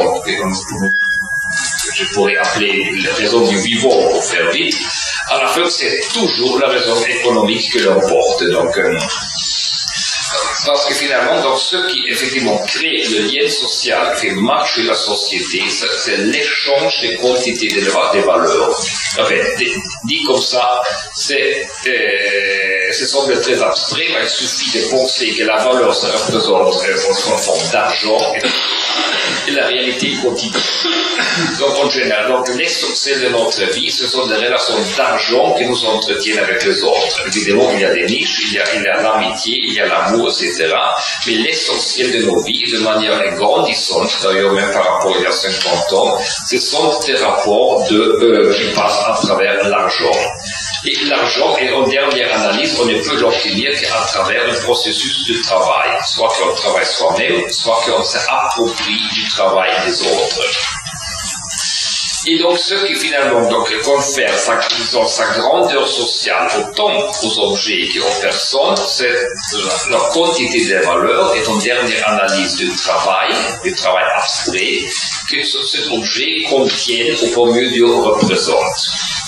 je pourrais appeler la raison du vivant pour faire vite, à la fin c'est toujours la raison économique qui l'emporte. Donc, euh, Parce que finalement, donc, ce qui effectivement crée le lien social, fait marcher la société, c'est l'échange des quantités des valeurs. En fait, dit comme ça, c'est, euh, ce semble très abstrait, mais il suffit de penser que la valeur se représente euh, en forme d'argent et la réalité quotidienne. Donc, en général, donc, l'essentiel de notre vie, ce sont des relations d'argent qui nous entretiennent avec les autres. Évidemment, il y a des niches, il y a, il y a l'amitié, il y a l'amour, et cetera. Mais l'essentiel de nos vies, de manière grandissante, d'ailleurs même par rapport à il y a cinquante ans, ce sont des rapports de, euh, qui passent à travers l'argent. Et l'argent, et en dernière analyse, on ne peut l'obtenir qu'à travers le processus de travail. Soit qu'on travaille soi-même, soit qu'on s'approprie du travail des autres. Et donc, ce qui finalement donc, confère sa, disons, sa grandeur sociale autant aux objets qu'aux personnes, c'est la quantité des valeurs et en dernière analyse du travail, du travail abstrait, que cet objet contient ou pour mieux dire représente.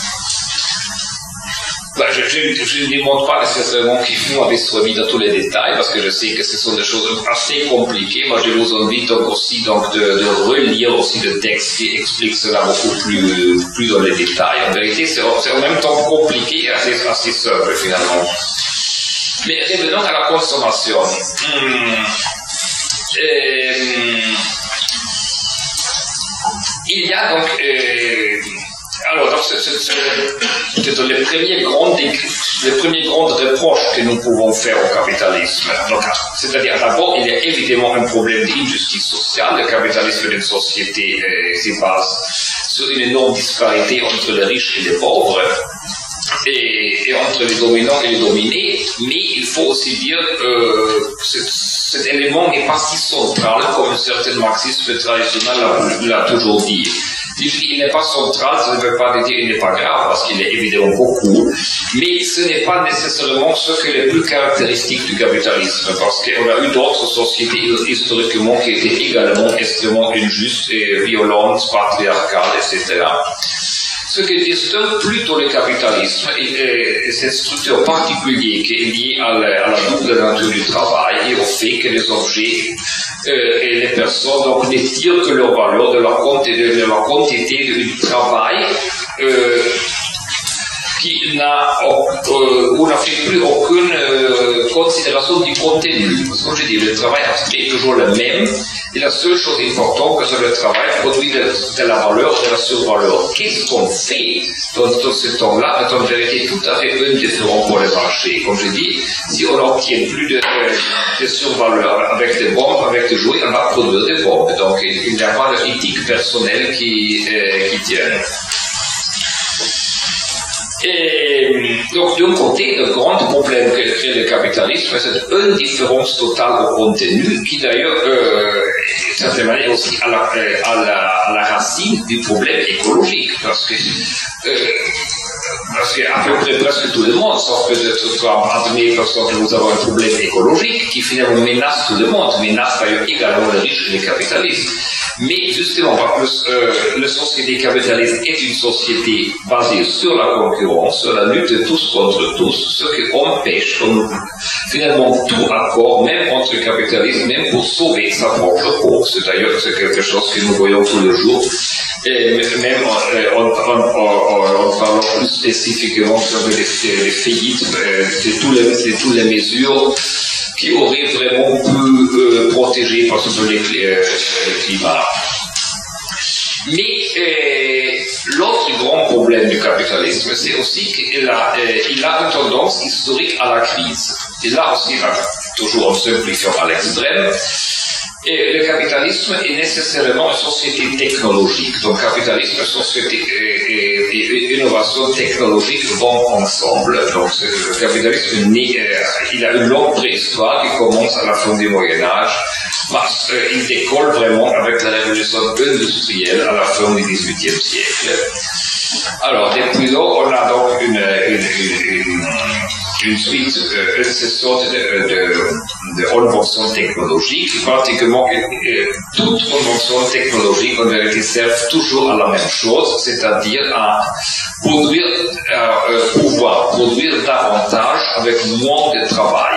Ben, je, je, je ne demande pas nécessairement qu'il faut aller suivi dans tous les détails, parce que je sais que ce sont des choses assez compliquées. Moi, je vous invite donc aussi donc, de, de relire aussi le texte qui explique cela beaucoup plus, plus dans les détails. En vérité, c'est en même temps compliqué et assez, assez simple, finalement. Mais revenons à la consommation. Hum, euh, il y a donc... Euh, Alors, donc, c'est, c'est, c'est peut-être les premiers grands, les premiers grands reproches que nous pouvons faire au capitalisme. Donc, c'est-à-dire, d'abord, il y a évidemment un problème d'injustice sociale. Le capitalisme d'une société euh, se base sur une énorme disparité entre les riches et les pauvres, et, et entre les dominants et les dominés. Mais il faut aussi dire euh, que cet élément n'est pas si central comme un certain marxisme traditionnel l'a, l'a toujours dit. Il n'est pas central, ça ne veut pas dire qu'il n'est pas grave, parce qu'il est évidemment beaucoup, mais ce n'est pas nécessairement ce qui est le plus caractéristique du capitalisme, parce qu'on a eu d'autres sociétés historiquement qui étaient également extrêmement injustes et violentes, patriarcales, et cetera. Ce qui distingue plutôt le capitalisme et, et cette structure particulière qui est liée à la, à la double nature du travail et au fait que les objets euh, et les personnes donc, ne tirent que leur valeur de leur quantité, de leur quantité du travail euh, qui n'a, euh, où n'a fait plus aucune euh, considération du contenu. Parce que comme je dis, le travail abstrait est toujours le même. Et la seule chose importante, c'est que le travail produit de, de la valeur, de la survaleur. Qu'est-ce qu'on fait dans, dans ce temps-là est en vérité tout à fait indifférent pour le marché. Comme je dis, si on n'obtient plus de, de, de survaleur avec des bombes, avec des jouets, on va produire des bombes. Donc il n'y a pas d'éthique personnelle qui, euh, qui tienne. Et donc, d'un côté, le grand problème que crée le capitalisme, c'est cette indifférence totale au contenu, qui d'ailleurs, euh, certainement, est aussi à la, à, la, à la racine du problème écologique, parce que, euh, parce qu'à peu près presque tout le monde, sauf peut-être soit admis parce que nous avons un problème écologique qui finalement menace tout le monde, menace d'ailleurs également les riches et les capitalistes. Mais justement, le, euh, la société capitaliste est une société basée sur la concurrence, sur la lutte de tous contre tous, ce qui empêche finalement tout accord, même entre capitalistes, même pour sauver sa propre peau. C'est d'ailleurs c'est quelque chose que nous voyons tous les jours. Et même en, en, en, en, en parlant plus spécifiquement sur les, les faillites de toutes les, de toutes les mesures qui auraient vraiment pu euh, protéger par exemple les, euh, le climat. Mais euh, l'autre grand problème du capitalisme, c'est aussi qu'il a, euh, il a une tendance historique à la crise. Et là aussi, toujours en simplifiant à l'extrême, et le capitalisme est nécessairement une société technologique. Donc, capitalisme, société et, et, et innovation technologique vont ensemble. Donc, le capitalisme, il a une longue préhistoire qui commence à la fin du Moyen-Âge. Parce qu'il décolle vraiment avec la révolution industrielle à la fin du dix-huitième siècle. Alors, depuis là, on a donc une, une, une, une suite, euh, une sorte de, de, de invention technologique. Pratiquement, euh, toute invention technologique, en vérité, sert toujours à la même chose, c'est-à-dire à produire, à euh, pouvoir produire davantage avec moins de travail.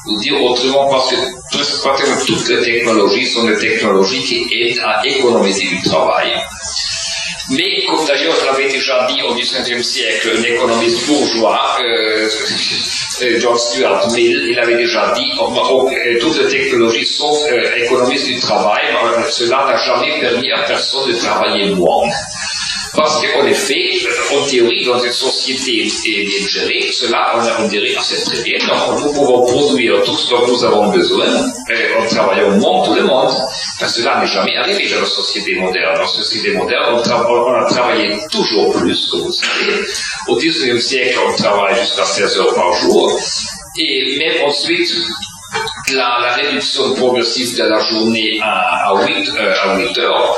Ou dire autrement, parce que presque pratiquement toutes les technologies sont des technologies qui aident à économiser du travail. Mais, comme d'ailleurs je l'avais déjà dit au dix-neuvième siècle, un économiste bourgeois, euh, John Stuart Mill, il avait déjà dit, oh, oh, toutes les technologies sauf euh, économisent du travail, mais cela n'a jamais permis à personne de travailler moins. Parce qu'en effet, en théorie, dans une société bien gérée, cela, on, on dirait, ah, c'est très bien, donc nous pouvons produire tout ce dont nous avons besoin, euh, en travaillant moins tout le monde. Mais cela n'est jamais arrivé dans la société moderne. Dans la société moderne, on, tra- on a travaillé toujours plus, comme vous savez. Au dix-neuvième siècle, on travaille jusqu'à seize heures par jour. Et même ensuite, la, la réduction progressive de la journée à, à, huit, euh, à huit heures,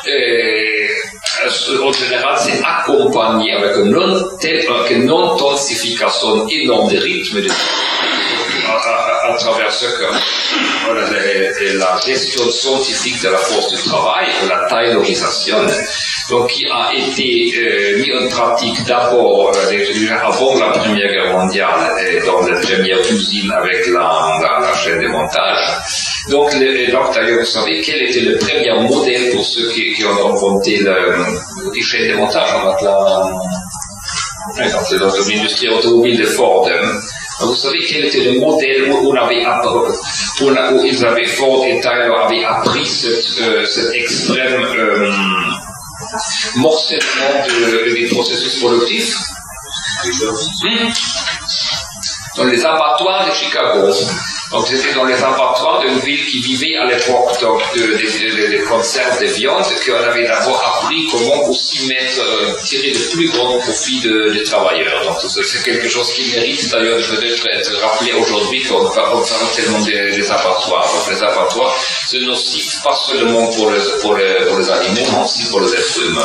euh, en général, c'est accompagné avec une non-tensification énorme des rythmes de à, à, à travers ce que voilà, la, la gestion scientifique de la force du travail, la taylorisation, donc qui a été euh, mis en pratique d'abord euh, avant la Première Guerre mondiale euh, dans les premières usines avec la, la, la chaîne de montage. Donc, le, donc d'ailleurs, vous savez quel était le premier modèle pour ceux qui, qui ont inventé le, les chaînes de montage avec la, c'est dans l'industrie automobile de Ford. Vous savez quel était le modèle où, on avait, où, où ils avaient, Ford et Tyler avaient appris cette, euh, cet extrême euh, morcellement de, des processus productifs hmm. Dans les abattoirs de Chicago. Donc c'était dans les abattoirs d'une ville qui vivait à l'époque de, de, de, de, de conserve de viande, qu'on avait d'abord appris comment aussi mettre, euh, tirer le plus grand profit de, des travailleurs. Donc c'est quelque chose qui mérite d'ailleurs de peut-être être rappelé aujourd'hui qu'on parle tellement des, des abattoirs. Donc les abattoirs, c'est nocif, pas seulement pour les, pour les, pour les animaux, mais aussi pour les êtres humains.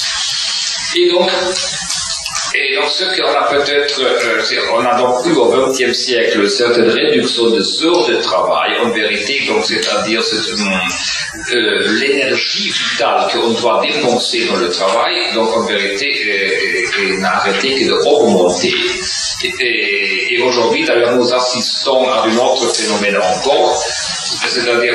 Et donc, Et donc, ce qu'on a peut-être, euh, on a donc eu au vingtième siècle une certaine réduction des heures de travail, en vérité, donc c'est-à-dire cette, euh, l'énergie vitale qu'on doit dépenser dans le travail, donc en vérité, euh, n'a arrêté que d'augmenter. Et, et, et aujourd'hui, d'ailleurs, nous assistons à un autre phénomène encore, c'est-à-dire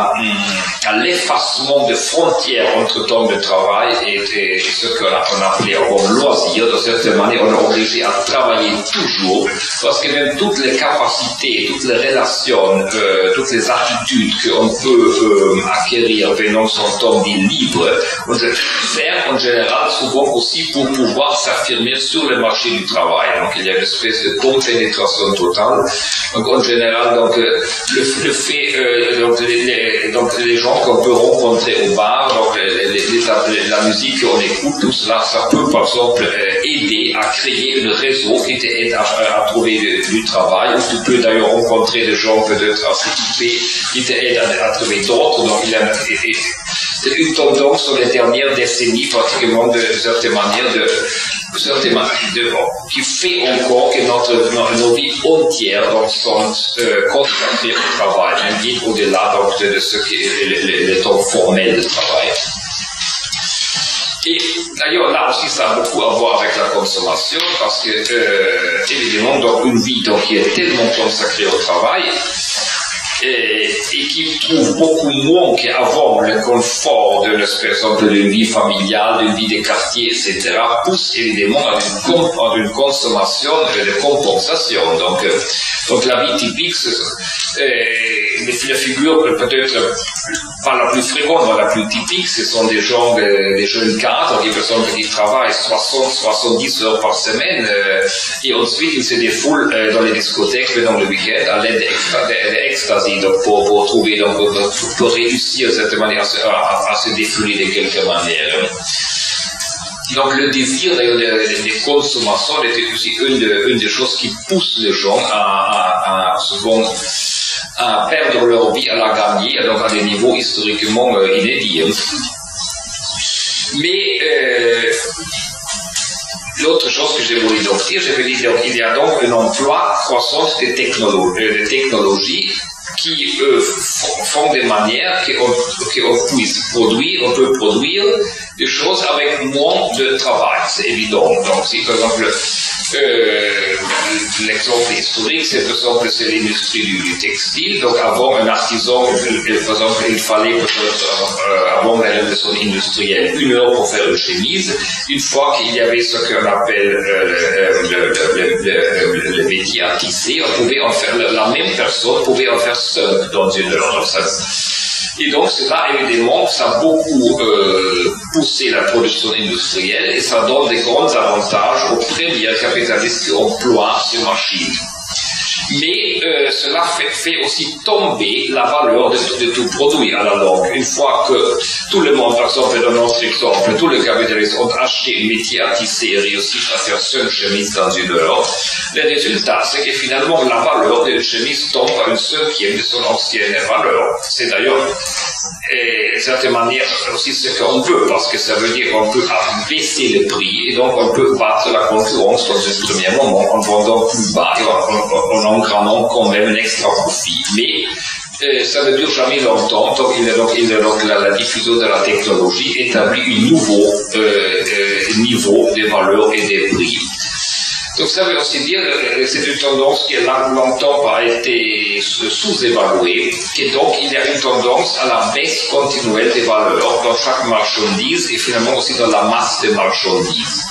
à l'effacement de frontières entre temps de travail et, et ce qu'on appelait avant loisir. De certaine manière, on est obligé à travailler toujours, parce que même toutes les capacités, toutes les relations, euh, toutes les attitudes qu'on peut euh, acquérir venant de son temps dit libre, on doit faire en général souvent aussi pour pouvoir s'affirmer sur le marché du travail. Donc il y a une espèce de compénétration totale. Donc en général, donc le, le fait Euh, donc, les, les, donc les gens qu'on peut rencontrer au bar, donc les, les, les, la musique qu'on écoute, tout cela, ça peut par exemple euh, aider à créer un réseau qui t'aide à, à trouver du, du travail, ou tu peux d'ailleurs rencontrer des gens peut-être assez équipés qui t'aident à, à trouver d'autres. Donc il y a une, une tendance sur les dernières décennies, pratiquement de certaines manières, de, de, certaines manières de, qui fait encore que notre, notre, nos vies entières donc, sont euh, consacrées au travail, même bien au-delà donc, de, de ce qui est le, le, le temps formel de travail. Et d'ailleurs, là aussi, ça a beaucoup à voir avec la consommation, parce que, euh, évidemment, donc, une vie donc, qui est tellement consacrée au travail, et, et qui trouve beaucoup moins qu'avant le confort de l'espèce d'une vie familiale, d'une vie de quartier, et cetera, pousse évidemment à une, à une consommation de compensation. Donc, euh, donc la vie typique, euh, les, les figures peut-être pas la plus fréquente, mais la plus typique, ce sont des gens, des, des jeunes cadres, des personnes qui travaillent soixante à soixante-dix heures par semaine, euh, et ensuite ils se défoulent euh, dans les discothèques pendant le week-end à l'aide d'ecstasy. Donc pour, pour trouver, donc pour, pour réussir de cette manière à, à, à se défouler de quelque manière. Donc le désir de, de, de consommation était aussi une, de, une des choses qui poussent les gens à, à, à souvent à perdre leur vie, à la gagner, donc à des niveaux historiquement euh, inédits. Mais euh, l'autre chose que je voulais donc dire, je veux dire qu'il y a donc un emploi croissant de, technolo de technologies qui euh, font de manière qu'on qu'on puisse produire, on peut produire des choses avec moins de travail, c'est évident. Donc si par exemple Euh, l'exemple historique, c'est par exemple c'est l'industrie du, du textile. Donc avant un artisan, par exemple, il fallait peut-être euh, avant la révolution industrielle une heure pour faire une chemise. Une fois qu'il y avait ce qu'on appelle euh, le, le, le, le, le métier à tisser, on pouvait en faire la même personne pouvait en faire cinq dans une heure. Donc ça, et donc, cela, évidemment, ça a beaucoup euh, poussé la production industrielle et ça donne des grands avantages aux premiers capitalistes qui emploient ces machines. Mais euh, cela fait, fait aussi tomber la valeur de, de tout produit à la longue. Une fois que tout le monde, par exemple, dans notre exemple, tous les capitalistes ont acheté un métier à tisser et réussi à faire cinq chemises dans une heure, le résultat, c'est que finalement, la valeur d'une chemise tombe à une cinquième de son ancienne valeur. C'est d'ailleurs, et de certaine manière, aussi ce qu'on veut, parce que ça veut dire qu'on peut baisser le prix, et donc on peut battre la concurrence dans un premier moment en vendant plus bas et en, en, en engranant quand même un extra profit. Mais euh, ça ne dure jamais longtemps, donc, il, donc, il, donc la, la diffusion de la technologie établit un nouveau euh, euh, niveau des valeurs et des prix. Donc ça veut aussi dire que c'est une tendance qui a longtemps pas été sous-évaluée, et donc il y a une tendance à la baisse continuelle des valeurs dans chaque marchandise et finalement aussi dans la masse des marchandises.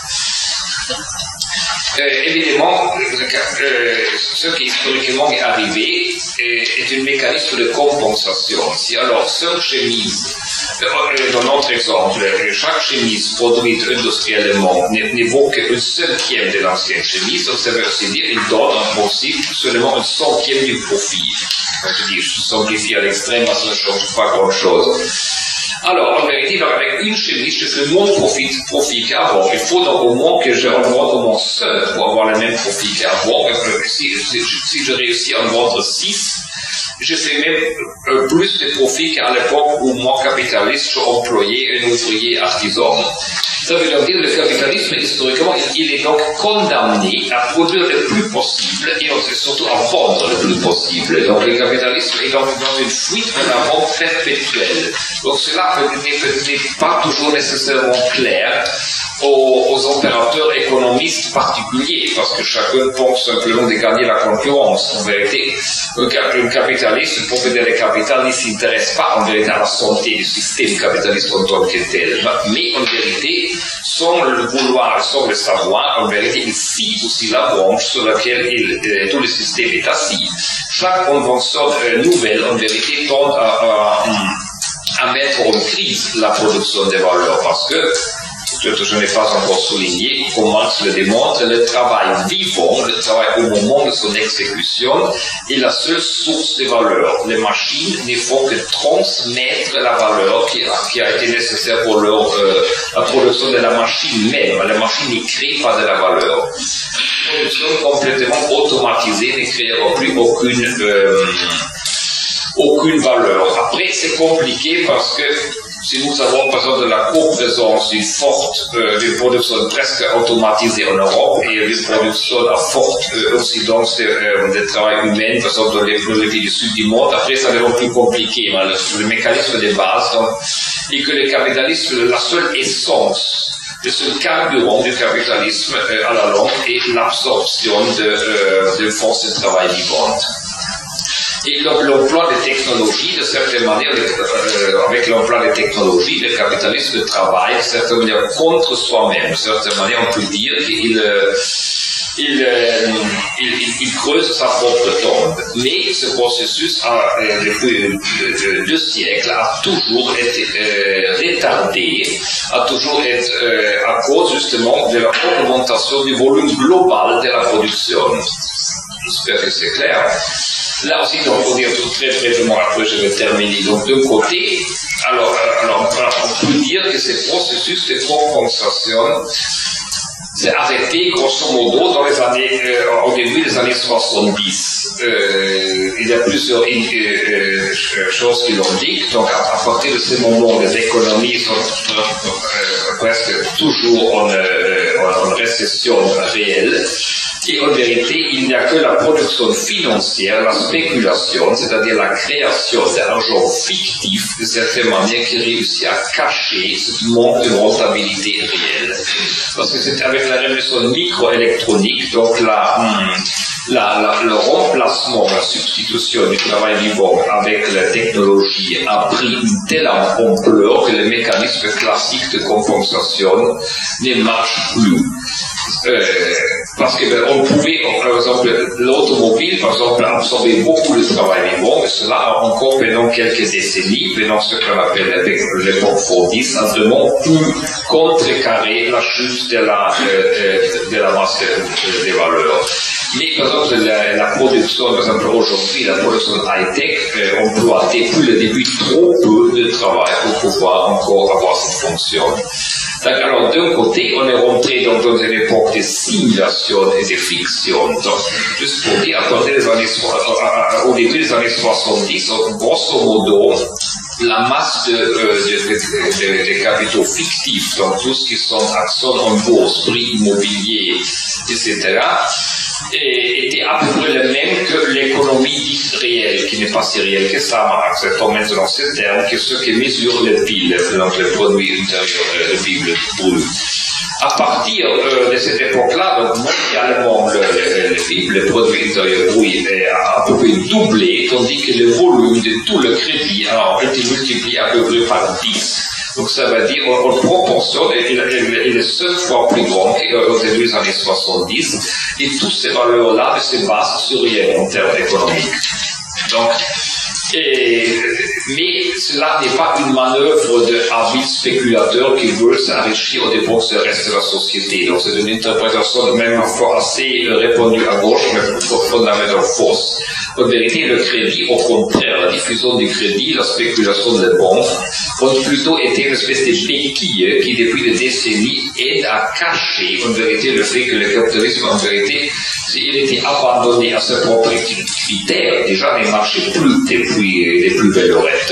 Euh, évidemment, euh, ce qui historiquement est arrivé est, est un mécanisme de compensation. Si alors cinq chemises, euh, dans notre exemple, chaque chemise produite industriellement ne vaut qu'un cinquième de l'ancienne chemise, donc ça veut aussi dire qu'il donne en principe seulement un centième du profit. Je dis, je simplifie à l'extrême, ça ne change pas grand-chose. Alors, en vérité, avec une chemise, je fais moins de profit, profit qu'avant. Il faut donc au moins que je en vende au moins cinq pour avoir le même profit qu'avant. Si, si, si je réussis à en vendre six, je fais même euh, plus de profit qu'à l'époque où moi, capitaliste, je employais un ouvrier artisan. Ça veut donc dire que le capitalisme, historiquement, il est donc condamné à produire le plus possible et surtout à vendre le plus possible. Donc le capitalisme est donc dans une fuite de la vente perpétuelle. Donc cela n'est pas toujours nécessairement clair aux, aux opérateurs économistes particuliers, parce que chacun pense simplement de gagner la concurrence. En vérité, un capitaliste, le propriétaire de capital, ne s'intéresse pas en vérité à la santé du système capitaliste en tant que tel, mais en vérité, sans le vouloir, sans le savoir, en vérité, il scie aussi la branche sur laquelle il, euh, tout le système est assis. Chaque invention euh, nouvelle, en vérité, tend à, à, à mettre en crise la production des valeurs, parce que je, je n'ai pas encore souligné, comme Marx le démontre, le travail vivant, le travail au moment de son exécution, est la seule source de valeur. Les machines ne font que transmettre la valeur qui a, qui a été nécessaire pour leur, euh, la production de la machine même. La machine ne crée pas de la valeur. Une production complètement automatisée ne créera plus aucune, euh, aucune valeur. Après, c'est compliqué parce que si nous avons par exemple de la coprésence d'une forte, euh, d'une production presque automatisée en Europe et une production à forte euh, incidence de, euh, de travail humain, par exemple dans les pays du sud du monde, après ça devient plus compliqué. Mais le, le mécanisme de base, donc, et que le capitalisme, la seule essence, le seul carburant du capitalisme euh, à la longue est l'absorption de, euh, de forces de travail vivantes. Et donc l'emploi des technologies, de certaine manière, euh, avec l'emploi des technologies, le capitalisme travaille de certaine manière contre soi-même. De certaine manière, on peut dire qu'il euh, il, euh, il, il, il creuse sa propre tombe. Mais ce processus, a, euh, depuis euh, deux siècles, a toujours été euh, retardé, a toujours été euh, à cause justement de la augmentation du volume global de la production. J'espère que c'est clair. Là aussi, donc, pour dire tout très brièvement, après je vais terminer. Donc, d'un côté, alors, alors, alors, on peut dire que ce processus de compensation s'est arrêté, grosso modo, dans les années, euh, au début des années soixante-dix. Euh, il y a plusieurs euh, euh, choses qui l'indiquent. Donc, à, à partir de ce moment, les économies sont euh, presque toujours en, euh, en, en récession réelle. Et en vérité, il il n'y a que la production financière, la spéculation, c'est-à-dire la création d'argent fictif, de certaine manière, qui réussit à cacher ce manque de rentabilité réelle. Parce que c'est avec la révolution microélectronique, donc la, la, la, le remplacement, la substitution du travail vivant avec la technologie a pris une telle ampleur que les mécanismes classiques de compensation ne marchent plus. Euh, parce que ben, on pouvait, par exemple, l'automobile, par exemple, absorber beaucoup de travail vivant, et cela a encore pendant quelques décennies, pendant ce qu'on appelle l'époque Fordiste, a vraiment pu contrecarrer la chute de la, euh, de la masse de, des valeurs. Mais par exemple, la, la production, par exemple, aujourd'hui, la production high-tech euh, emploie depuis le début trop peu de travail pour pouvoir encore avoir cette fonction. Donc, alors, d'un côté, on est rentré dans, dans une époque de simulation et de fiction. Donc, juste pour dire, à partir des années, au début des années soixante-dix, grosso modo, la masse de, euh, de, de, de, de capitaux fictifs, donc tout ce qui sont actions en bourse, prix immobilier, et cetera, et était à peu près le même que l'économie dite réelle, qui n'est pas si réelle que ça, acceptons maintenant ce terme, que ce qui mesure le P I B, donc le produit intérieur, le P I B brut. À partir euh, de cette époque-là, donc mondialement, le, le, le P I B, le produit intérieur brut, a à peu près doublé, tandis que le volume de tout le crédit a été multiplié à peu près par dix. Donc ça veut dire, en, en proportion, il, il, il est sept fois plus grand qu'au début des années soixante-dix, et toutes ces valeurs-là ne se basent sur rien en termes économiques. Donc, et, mais cela n'est pas une manœuvre de habiles spéculateurs qui veulent s'enrichir aux dépens du reste de la société. Donc c'est une interprétation même assez répandue à gauche, mais fondamentalement fausse. En vérité, le crédit, au contraire, la diffusion du crédit, la spéculation des banques, ont plutôt été une espèce de béquille qui, depuis des décennies, aide à cacher, en vérité, le fait que le capitalisme, en vérité, s'il était abandonné à ses propres critères, déjà ne marchait plus depuis les plus belles lorettes.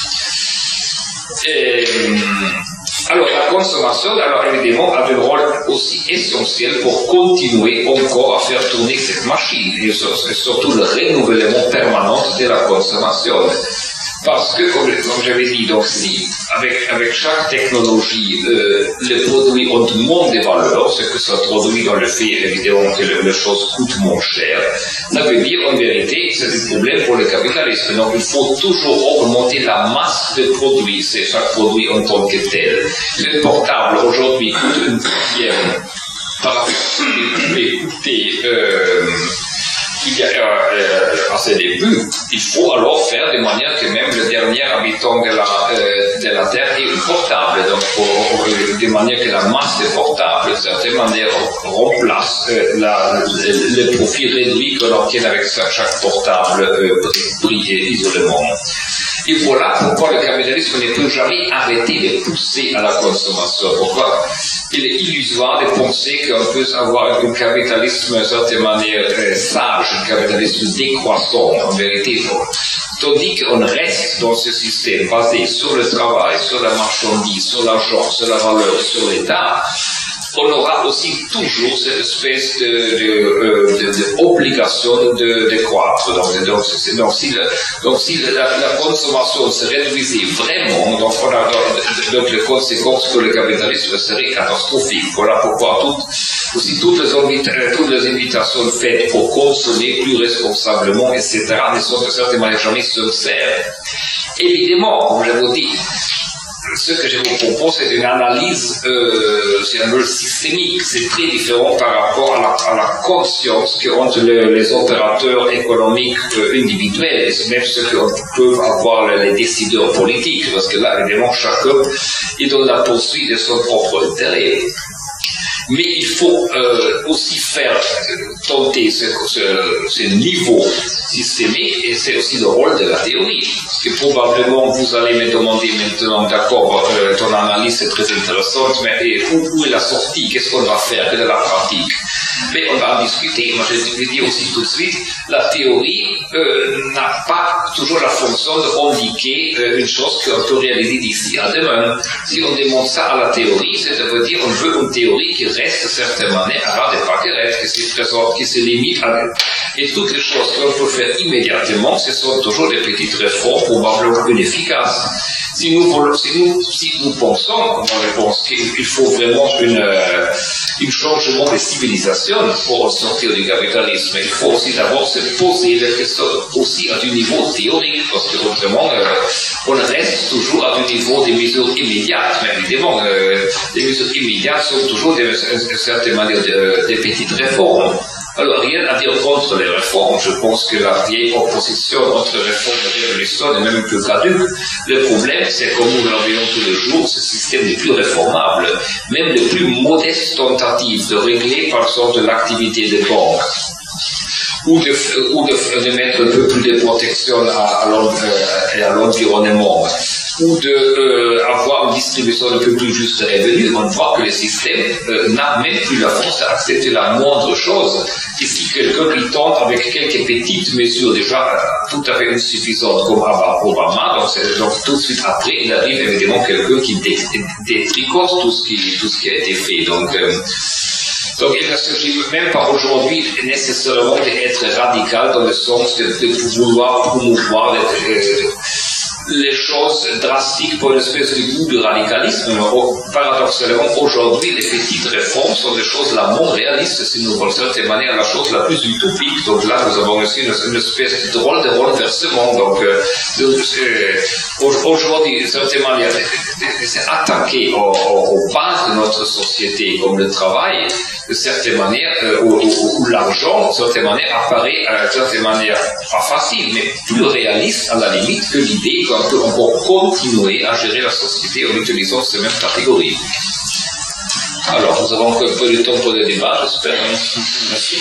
Et, alors, la consommation, alors évidemment, a un rôle aussi essentiel pour continuer encore à faire tourner cette machine, et surtout le renouvellement permanent de la consommation. Parce que, comme, comme j'avais dit, donc si, avec, avec chaque technologie, euh, les produits ont moins de valeur, ce que ça traduit dans le fait, évidemment, que le, les choses coûtent moins cher, ça veut dire, en vérité, c'est un problème pour le capitalisme. Donc, il faut toujours augmenter la masse de produits, c'est chaque produit en tant que tel. Le portable, aujourd'hui, coûte une dixième par rapport à ce qu'il pouvait coûter, euh, il y a euh, à ses débuts, il faut alors faire de manière que même le dernier habitant de la, euh, de la Terre ait un portable. Donc, pour, pour, de manière que la masse des portables, de certaine manière, remplace euh, la, le, le profit réduit qu'on obtient avec chaque portable euh, pris isolément. Et voilà pourquoi le capitalisme ne peut jamais arrêter de pousser à la consommation. Pourquoi il est illusoire de penser qu'on peut avoir un capitalisme de certaine manière euh, sage, un capitalisme décroissant, en vérité. Tandis qu'on reste dans ce système basé sur le travail, sur la marchandise, sur l'argent, sur la valeur, sur l'État, on aura aussi toujours cette espèce de, de, euh, de, de obligation de, de croître. Donc, donc, c'est, donc, si, le, donc, si la, la consommation se réduisait vraiment, donc, on a, donc les conséquences pour le capitalisme seraient catastrophiques. Voilà pourquoi toutes, aussi toutes les, invita- toutes les invitations faites pour consommer plus responsablement, et cetera, ne sont de certaine manière jamais sincères. Évidemment, comme je vous dis, ce que je vous propose, c'est une analyse, euh, c'est un peu systémique. C'est très différent par rapport à la, à la conscience qu'ont le, les opérateurs économiques euh, individuels, et même ceux que peuvent avoir les décideurs politiques, parce que là, évidemment, chacun est dans la poursuite de son propre intérêt. Mais il faut euh, aussi faire tenter ce, ce, ce niveau systémique, et c'est aussi le rôle de la théorie. Parce que probablement vous allez me demander maintenant, d'accord, euh, ton analyse est très intéressante, mais où, où est la sortie? Qu'est-ce qu'on va faire? Quelle est la pratique? Mais on va en discuter. Moi, je vais dire aussi tout de suite, la théorie euh, n'a pas toujours la fonction d'indiquer euh, une chose qu'on peut réaliser d'ici à demain. Si on demande ça à la théorie, c'est de dire on veut une théorie qui reste certainement à ras des pâquerettes, qui se présente, qui se limite à... Et toutes les choses qu'on peut faire immédiatement, ce sont toujours des petites réformes probablement inefficaces. Si nous, si nous, si nous pensons, comme on pense, qu'il faut vraiment une, euh, un changement de civilisation pour sortir du capitalisme, il faut aussi d'abord se poser les questions aussi à un niveau théorique, parce que autrement, euh, on reste toujours à un niveau des mesures immédiates. Mais évidemment, euh, les mesures immédiates sont toujours des, une certaine manière de, des petites réformes. Alors, rien à dire contre les réformes. Je pense que la vieille opposition entre réforme et révolution est même plus caduque. Le problème, c'est comme nous le voyons tous les jours, ce système n'est plus réformable. Même les plus modestes tentatives de régler, par exemple, l'activité des banques, ou de, ou de, de mettre un peu plus de protection à, à l'environnement, ou d'avoir euh, une distribution un peu plus juste de revenus, on voit que le système euh, n'a même plus la force d'accepter la moindre chose. Et si quelqu'un qui tente avec quelques petites mesures déjà euh, tout à fait insuffisantes comme Obama, donc, donc tout de suite après, il arrive évidemment quelqu'un qui détricote tout ce qui, tout ce qui a été fait. Donc, euh, Donc il ne s'agit même pas aujourd'hui nécessairement d'être radical dans le sens de, de vouloir promouvoir les, les choses drastiques pour une espèce de goût de radicalisme. Paradoxalement, aujourd'hui, les petites réformes sont les choses la moins réalistes, si nous voulons, de certaine manière, la chose la plus utopique. Donc là, nous avons aussi une, une espèce de drôle de renversement. Donc, euh, aujourd'hui, de certaine manière, c'est attaqué aux, aux bases de notre société, comme le travail, de certaine manière, euh, où, où l'argent, de certaine manière, apparaît euh, de certaine manière pas facile, mais plus réaliste à la limite que l'idée qu'on peut encore continuer à gérer la société en utilisant ces mêmes catégories. Alors, nous avons un peu de temps pour le débat, j'espère. Merci.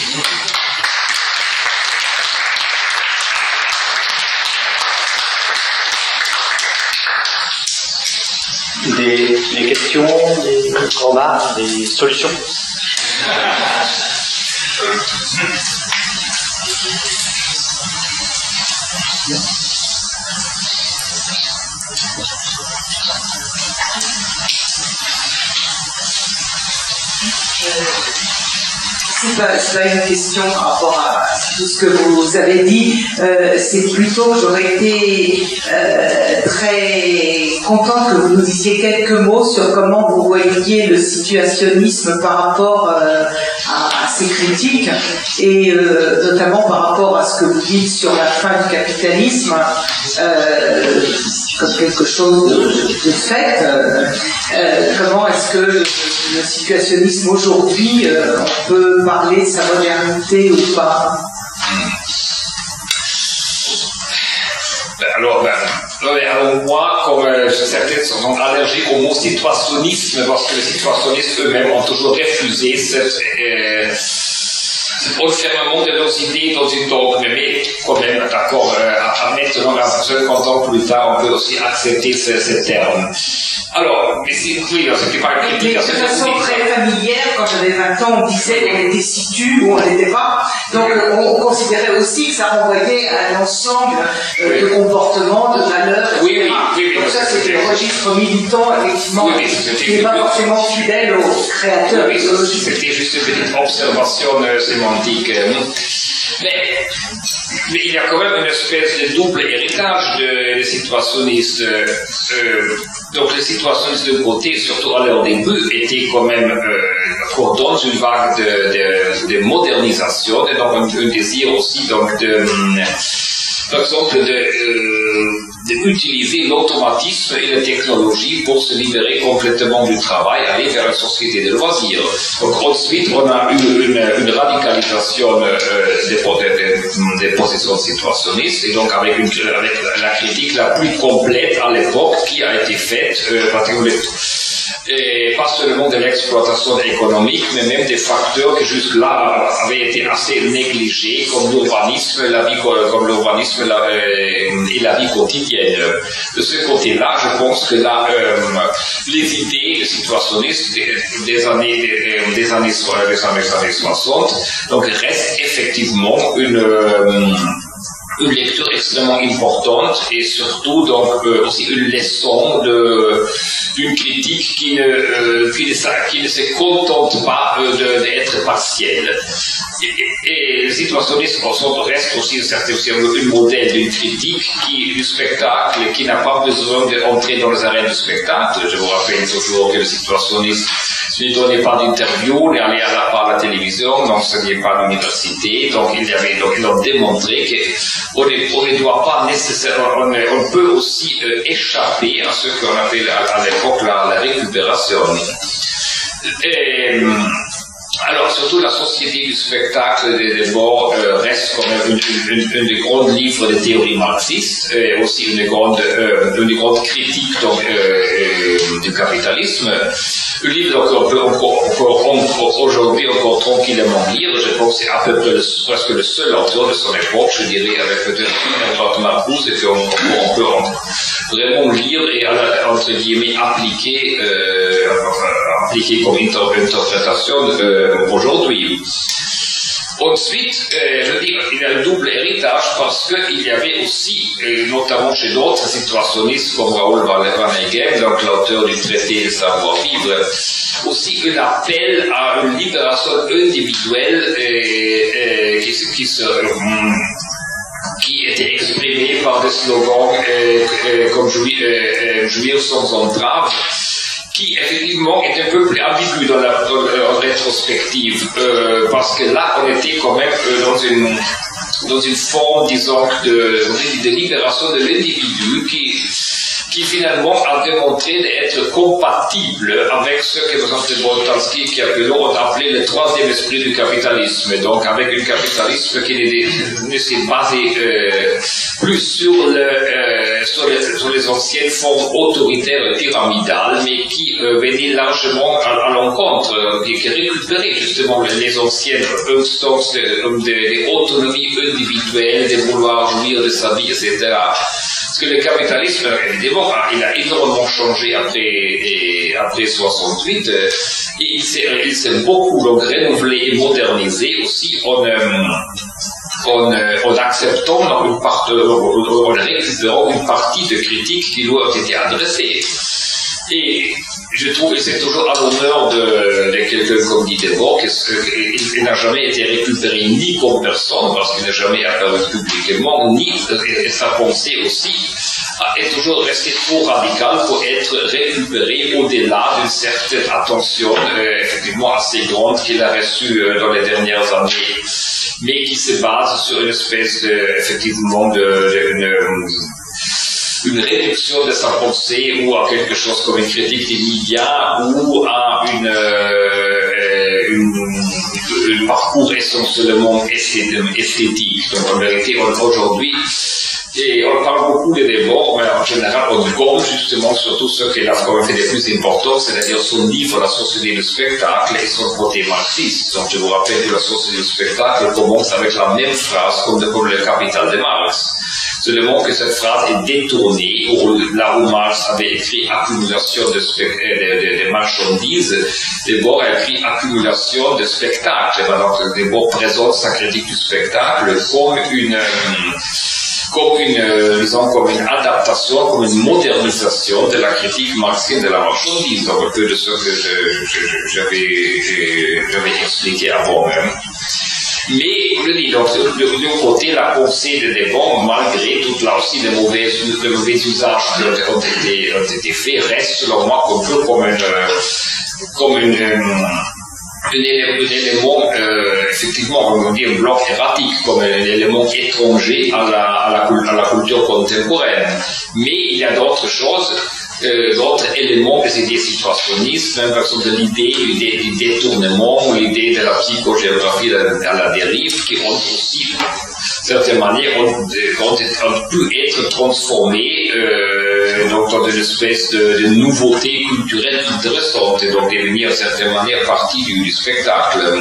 Des, des questions, des remarques, des solutions. C'est pas, c'est pas une question par rapport à tout ce que vous avez dit. Euh, c'est plutôt, j'aurais été euh, très contente que vous nous disiez quelques mots sur comment vous voyez le situationnisme par rapport euh, à, à ces critiques et euh, notamment par rapport à ce que vous dites sur la fin du capitalisme euh, comme quelque chose de, de fait. Euh, euh, comment est-ce que le, le situationnisme aujourd'hui, euh, on peut parler de sa modernité ou pas? Alors, ben, alors moi, comme euh, certains sont allergiques au mot situationnisme, parce que les situationnistes eux-mêmes ont toujours refusé cette, euh, cet enfermement de nos idées dans une dogme, mais quand même, d'accord, euh, à, à maintenant, à cinquante ans plus tard, on peut aussi accepter ce, ce terme. Alors, mais c'est, oui, c'était pas une critique. De toute façon très familière, quand j'avais vingt ans, on disait qu'on était situ ou on n'était pas. Donc on, on considérait aussi que ça renvoyait à un ensemble euh, oui. de comportements, de valeurs, et cetera. Oui, oui, oui, oui, donc ça, c'était le registre militant, effectivement, oui, qui n'est pas forcément fidèle au créateur oui, idéologique. C'était juste une petite observation euh, sémantique. Euh, mais, mais il y a quand même une espèce de double héritage de, des situationnistes. Euh, euh, donc les situationnistes de côté, surtout à leur début, étaient quand même euh, dans une vague de, de, de modernisation et donc un, un désir aussi donc de, par exemple, de, euh, d'utiliser l'automatisme et la technologie pour se libérer complètement du travail, aller vers la société de loisirs. Donc ensuite, on a eu une, une radicalisation euh, des, des, des positions situationnistes, et donc avec, une, avec la critique la plus complète à l'époque qui a été faite, euh, et pas seulement de l'exploitation économique, mais même des facteurs qui jusque-là avaient été assez négligés, comme l'urbanisme, la vie, comme l'urbanisme la, euh, et la vie quotidienne. De ce côté-là, je pense que là, euh, les idées de situationnistes des, des années des, des années des années, des années soixante, donc restent effectivement une euh, une lecture extrêmement importante et surtout donc euh, aussi une leçon de d'une critique qui ne euh, qui, ne, qui ne se contente pas euh, de, d'être partielle. Et, et les situationnistes restent aussi un modèle d'une critique qui, du spectacle qui n'a pas besoin d'entrer dans les arènes du spectacle. Je vous rappelle toujours que le situationniste ne donnait pas d'interview, n'allait pas à la télévision, n'enseignait pas à l'université, donc il y avait donc ils ont démontré qu'on ne, on ne doit pas nécessairement, on, on peut aussi euh, échapper à ce qu'on appelle à, à l'époque la, la récupération. Et, alors, surtout la société du spectacle des Debord euh, reste comme une, une, une, une des grandes livres de théorie marxiste et aussi une grande, euh, une grande critique donc, euh, euh, du capitalisme. Un livre qu'on peut encore, encore, encore aujourd'hui encore tranquillement lire. Je pense que c'est à peu près le, presque le seul auteur de son époque, je dirais, avec peut-être Edward Marcuse, et qu'on on peut vraiment lire et entre guillemets appliquer, euh, appliquer comme interprétation euh, aujourd'hui. Ensuite, euh, je veux dire, il y a un double héritage parce qu'il y avait aussi, euh, notamment chez d'autres situationnistes comme Raoul Wallenberg, donc l'auteur du traité de savoir-vivre, aussi un appel à une libération individuelle euh, euh, qui, qui, se, euh, qui était exprimée par des slogans euh, euh, comme jouir, euh, jouir sans entrave, qui effectivement est un peu plus ambigu dans la, dans la rétrospective, euh, parce que là on était quand même euh, dans une dans une forme, disons, de, de libération de l'individu qui qui finalement a démontré d'être compatible avec ce que nous avons Boltanski qui appelons appelé le troisième esprit du capitalisme, donc avec un capitalisme qui ne, ne s'est basé euh, plus sur, le, euh, sur, les, sur les anciennes formes autoritaires pyramidales, mais qui euh, venait largement à, à l'encontre, euh, qui récupérait justement les anciennes instances d'autonomie individuelle, de vouloir jouir de sa vie, et cetera. Parce que le capitalisme, évidemment, il a énormément changé après, et, après soixante-huit, et il s'est, il s'est beaucoup donc renouvelé et modernisé aussi en, en, en acceptant une part, en récupérant une partie de critiques qui lui ont été adressées. Et je trouve que c'est toujours à l'honneur de, de quelqu'un comme Guy Debord qu'il n'a jamais été récupéré ni comme personne, parce qu'il n'a jamais apparu publiquement, ni et sa pensée aussi est toujours restée trop radicale pour être récupérée au-delà d'une certaine attention euh, effectivement assez grande qu'il a reçue euh, dans les dernières années, mais qui se base sur une espèce de, effectivement de, de une, une réduction de sa pensée ou à quelque chose comme une critique des médias ou à une, euh, une, un parcours essentiellement esthétique. Donc en vérité, aujourd'hui, et on parle beaucoup des Debord, mais en général, on gomme justement sur tout ce qu'il a quand même fait de plus important, c'est-à-dire son livre La société du spectacle et son côté marxiste. Donc je vous rappelle que La société du spectacle commence avec la même phrase comme, de, comme le Capital de Marx. Seulement que cette phrase est détournée, où, là où Marx avait écrit accumulation de, de, de, de marchandises, Debord a écrit accumulation de spectacles. Donc Debord présente sa critique du spectacle comme une... comme une, disons, comme une adaptation, comme une modernisation de la critique marxienne de la marchandise, donc un peu de ce que je, je, je, j'avais, j'avais expliqué avant même. Mais, je dis, donc, d'un côté, la pensée de Debord, malgré tout là aussi les mauvais, les mauvais usages qui ont été, ont été faits, reste selon moi un peu comme une, comme une, un élément, euh, effectivement, on va dire un bloc erratique, comme un élément étranger à la, à la, à la culture contemporaine. Mais il y a d'autres choses, euh, d'autres éléments des idées situationnistes, même par exemple de l'idée, l'idée du détournement, l'idée de la psychogéographie à la dérive, qui ont aussi certaine manière, ont, ont, ont pu être transformés euh, donc, dans une espèce de, de nouveauté culturelle intéressante et donc devenir, de certaine manière, partie du, du spectacle.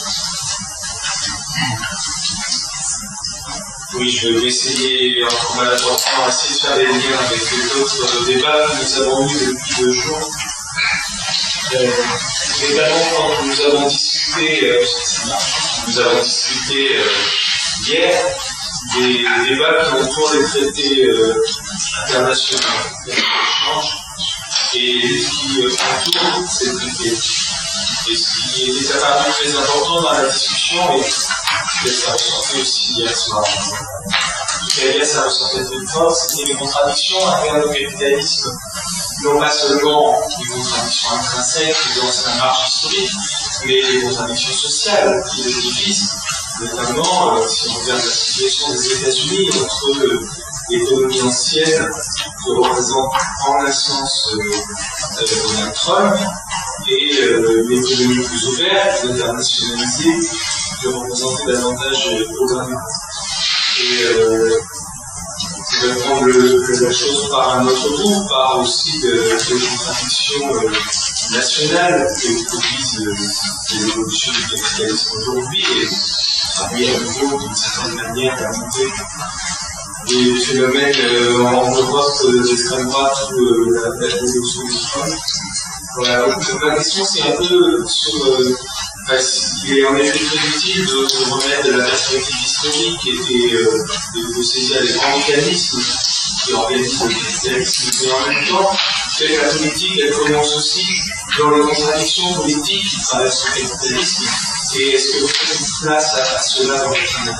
Oui, je vais essayer, en collaboration, essayer de faire des liens avec les autres débats que nous avons eus depuis deux jours. Euh, également, quand nous avons discuté, euh, nous avons discuté euh, hier des débats qui entourent les traités euh, internationaux d'échange et qui euh, entourent ces traités. Et ce qui était apparu très important dans la discussion, et peut-être ça ressortait aussi hier soir, hier ça ressortait très fort, c'était les contradictions à travers le capitalisme, non pas seulement les contradictions intrinsèques dans sa marche historique, mais les contradictions sociales qui le divisent, notamment euh, si on regarde la situation des États-Unis entre euh, l'économie ancienne que représente en un sens euh, euh, Donald Trump et euh, l'économie plus ouverte, internationalisée, que représentait davantage Obama. Et euh, on pourrait prendre le, la chose par un autre bout, par aussi de, de contradictions euh, nationales que produisent euh, l'évolution du capitalisme aujourd'hui et travailler à nouveau d'une certaine manière à monter des phénomènes euh, en Europe d'extrême droite ou euh, la, la révolution du Trump. Voilà, donc ma question c'est un peu sur euh, enfin, il est en effet très utile de, de remettre de la perspective historique et de, de, de saisir les grands mécanismes qui organisent le capitalisme, mais en même temps, fait que la politique elle commence aussi dans les contradictions politiques qui traversent le capitalisme. Et est-ce que vous faites une place à, à cela dans votre analyse?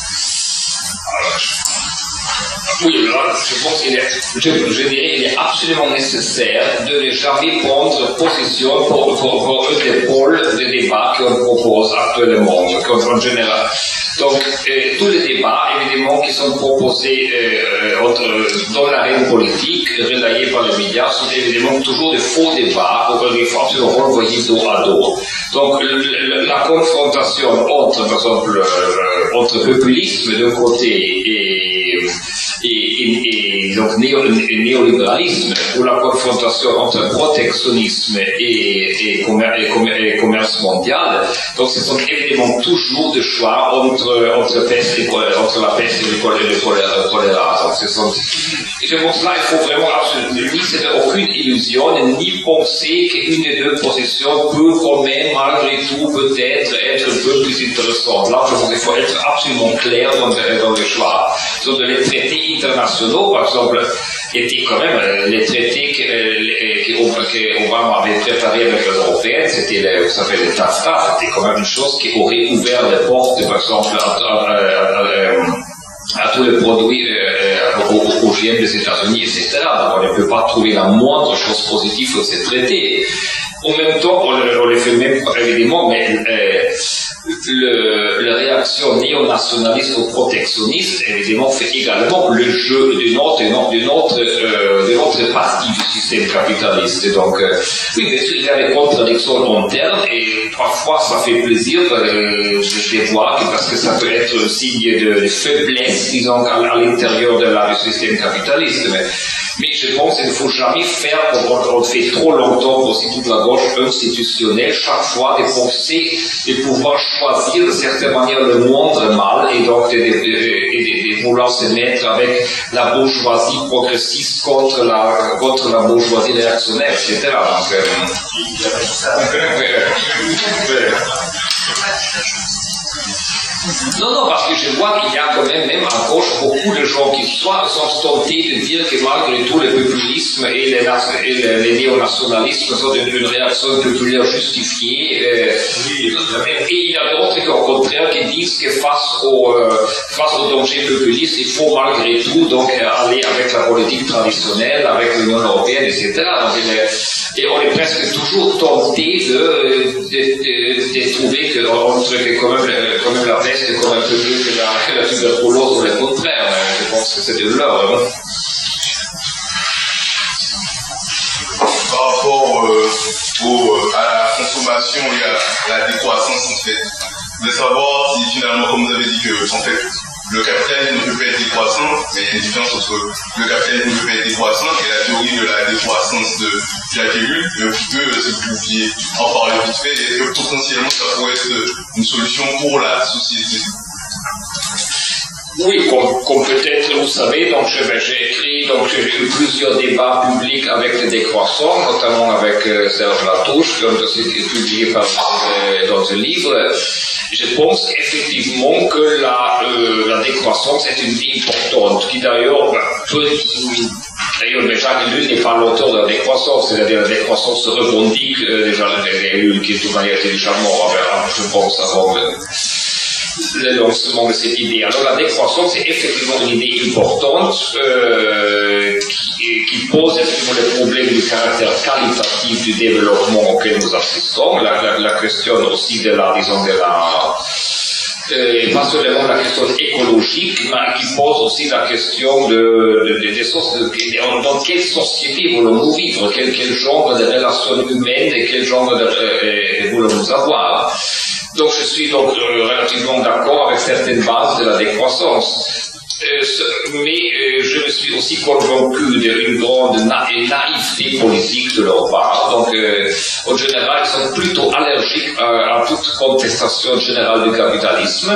Oui, là, je pense qu'il est, je, je dirais, il est absolument nécessaire de ne jamais prendre position pour, pour, pour un des pôles de débat qu'on propose actuellement, en général. Donc, euh, tous les débats, évidemment, qui sont proposés euh, entre, dans l'arène politique, relayés par les médias, sont évidemment toujours des faux débats, où il faut absolument renvoyer dos à dos. Donc, le, le, la confrontation entre, par exemple, euh, entre populisme d'un côté et Et, et, et donc néo, néolibéralisme, ou la confrontation entre protectionnisme et, et, commer, et, commer, et commerce mondial, donc ce sont évidemment toujours des choix entre, entre, peste et, entre la peste et le choléra. Donc ce sont, et je pense là, il faut vraiment absolument ni c'est aucune illusion, ni penser qu'une des deux positions peut quand même, malgré tout, peut-être être un peu plus intéressante. Là, je pense qu'il faut être absolument clair dans, dans le choix. Donc, les traités internationaux, par exemple, étaient quand même les traités qu'Obama avait préparés avec les Européens, c'était, vous savez, les TAFTA, c'était quand même une chose qui aurait ouvert les portes, par exemple, à, à, à, à, à tous les produits euh, aux O G M des États-Unis, et cetera. Donc, on ne peut pas trouver la moindre chose positive de ces traités. En même temps, on, on les fait même, évidemment, mais euh, le, la réaction néo-nationaliste ou protectionniste, évidemment, fait également le jeu d'une autre, d'une autre, euh, d'une autre partie du système capitaliste. Et donc, euh, oui, bien sûr, il y a des contradictions internes et parfois ça fait plaisir euh, de les voir parce que ça peut être un signe de, de faiblesse, disons, à, à l'intérieur de la, du système capitaliste. Mais, mais je pense qu'il ne faut jamais faire, on, on fait trop longtemps aussi toute la gauche institutionnelle, chaque fois de penser de pouvoir choisir de certaine manière le moindre mal et donc de, de, de, de, de vouloir se mettre avec la bourgeoisie progressiste contre la, contre la bourgeoisie réactionnaire, et cetera. Donc, euh, non, non, parce que je vois qu'il y a quand même, même à gauche, beaucoup de gens qui soit sont tentés de dire que malgré tout le populisme et les, et les, les néonationalismes sont une, une réaction populaire justifiée. Euh, et il y a d'autres qui, au contraire, qui disent que face au, euh, face au danger populiste, il faut malgré tout donc aller avec la politique traditionnelle, avec l'Union européenne, et cetera. Donc, il est, et on est presque toujours tenté de, de, de, de trouver que, entre, que quand même, quand même la peste est quand même plus mieux que la, la tuberculose ou le contraire. Je pense que c'est de l'heure. Hein. Par rapport euh, au, à la consommation et à la décroissance, en fait, de savoir si finalement, comme vous avez dit, que en fait, le capitalisme ne peut pas être décroissant, mais il y a une différence entre le capitalisme ne peut pas être décroissant et la théorie de la décroissance de Jacques Ellul. Mais peut, si vous pouviez en parler vite fait, est-ce que potentiellement ça pourrait être une solution pour la société? Oui, comme, comme peut-être vous savez, donc j'ai écrit, donc j'ai eu plusieurs débats publics avec les décroissants, notamment avec euh, Serge Latouche, qui ont aussi été publiés par, euh, dans un livre. Je pense effectivement que la, euh, la décroissance est une vie importante, qui d'ailleurs peut... D'ailleurs, Jacques Ellul n'est pas l'auteur de la décroissance, c'est-à-dire la décroissance se revendique, euh, déjà Ellul qui de toute manière était déjà mort, je pense, avant le, le lancement de cette idée. Alors la décroissance est effectivement une idée importante euh, qui, qui pose effectivement le problème du caractère qualitatif du développement auquel nous assistons, la, la, la question aussi de la, disons, de la... Euh, pas seulement la question écologique, mais qui pose aussi la question de, de, de, de, de dans quelle société voulons-nous vivre, quel, quel genre de relations humaines et quel genre de euh, voulons-nous avoir. Donc je suis donc euh, relativement d'accord avec certaines bases de la décroissance. Euh, ce, mais euh, je me suis aussi convaincu d'une grande na naïveté politique de leur part. Donc, euh, en général, ils sont plutôt allergiques à, à toute contestation générale du capitalisme.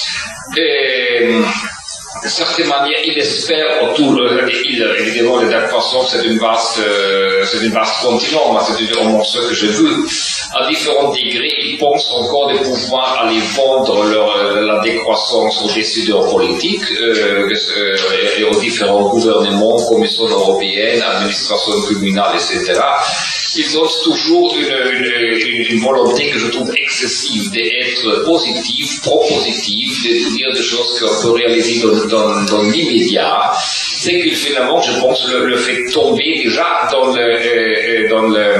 Et, de certaine manière, ils espèrent autour, euh, il, évidemment, la décroissance, c'est une vaste, euh, c'est une vaste continuum, c'est au moins ce que j'ai vu. À différents degrés, ils pensent encore de pouvoir aller vendre leur, la décroissance aux décideurs politiques euh, euh, et aux différents gouvernements, Commission européenne, administration communale, et cetera. Ils ont toujours une, une, une volonté que je trouve excessive d'être positive, propositive, de dire des choses qu'on peut réaliser dans, dans, dans l'immédiat. C'est que finalement, je pense, le, le fait tomber déjà dans le... Euh, dans le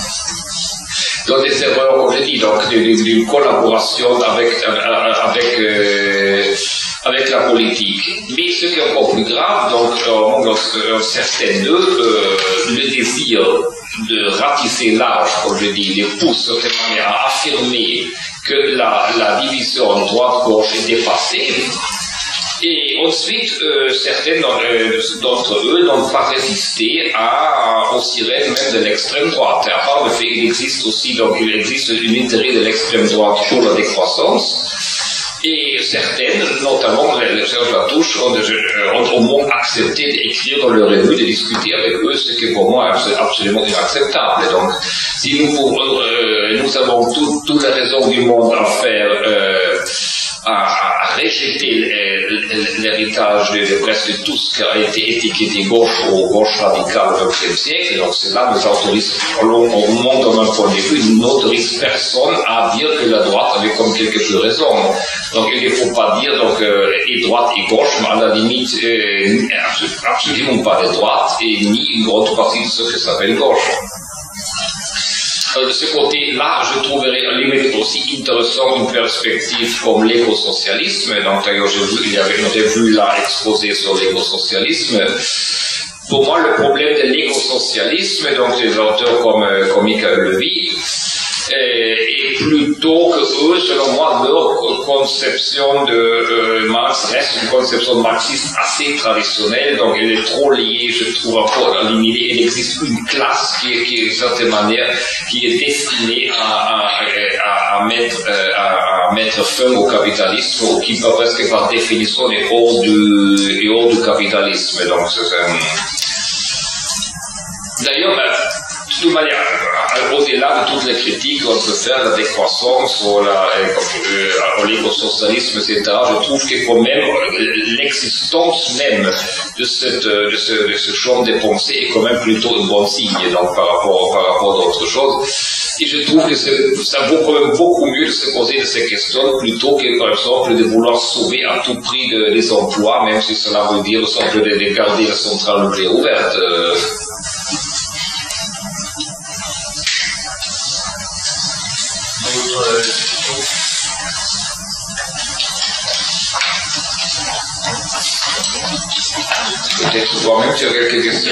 dans des erreurs, comme je dis, donc d'une collaboration avec, avec, euh, avec la politique. Mais ce qui est encore plus grave, donc, euh, certains d'eux, euh, le désir de ratisser l'âge, comme je dis, les pousse certainement à affirmer que la, la division droite-gauche est dépassée. Et ensuite, euh, certains d'entre eux n'ont pas résisté à, aux sirènes même de l'extrême droite. À part le fait qu'il existe aussi, donc il existe un intérêt de l'extrême droite pour la décroissance. Et certaines, notamment les Serge Latouche, ont, ont au moins accepté d'écrire dans leur revue, de discuter avec eux, ce qui pour moi est absolument inacceptable. Donc, si nous, euh, nous avons toutes les raisons du monde à faire, euh, à, à rejeter l'héritage de, de presque tout ce qui a été étiqueté gauche ou gauche radicale au vingtième siècle, donc cela nous autorise, au monde de mon point de vue, n'autorise personne à dire que la droite avait comme quelque peu raison. Donc il ne faut pas dire donc euh, et droite et gauche, mais à la limite euh, absolument pas de droite et ni une grande partie de ce que s'appelle gauche. De ce côté-là, je trouverais à la limite aussi intéressant une perspective comme l'écosocialisme. Donc, d'ailleurs, j'ai vu, il y avait une revue là exposée sur l'écosocialisme. Pour moi, le problème de l'écosocialisme, donc des auteurs comme, comme Michael Levy, est plutôt que eux, selon moi, leur conception de euh, Marx reste une conception marxiste assez traditionnelle, donc elle est trop liée, je trouve, à éliminer. Il existe une classe qui est, qui est d'une certaine manière, qui est destinée à, à, à, à, mettre, à, à mettre fin au capitalisme, ou qui presque par définition est hors du, est hors du capitalisme. Donc, c'est un... D'ailleurs, ben, de toute manière, au-delà de toutes les critiques qu'on peut faire de la décroissance ou à l'écosocialisme, et cetera, je trouve que quand même l'existence même de, cette, de, ce, de ce champ de pensée est quand même plutôt un bon signe donc, par rapport, par rapport à d'autres choses. Et je trouve que ça vaut quand même beaucoup mieux de se poser de ces questions plutôt que, par exemple, de vouloir sauver à tout prix de, des emplois, même si cela veut dire, par exemple, de, de garder la centrale nucléaire ouverte. Euh, Peut-être toi-même tu as quelques questions.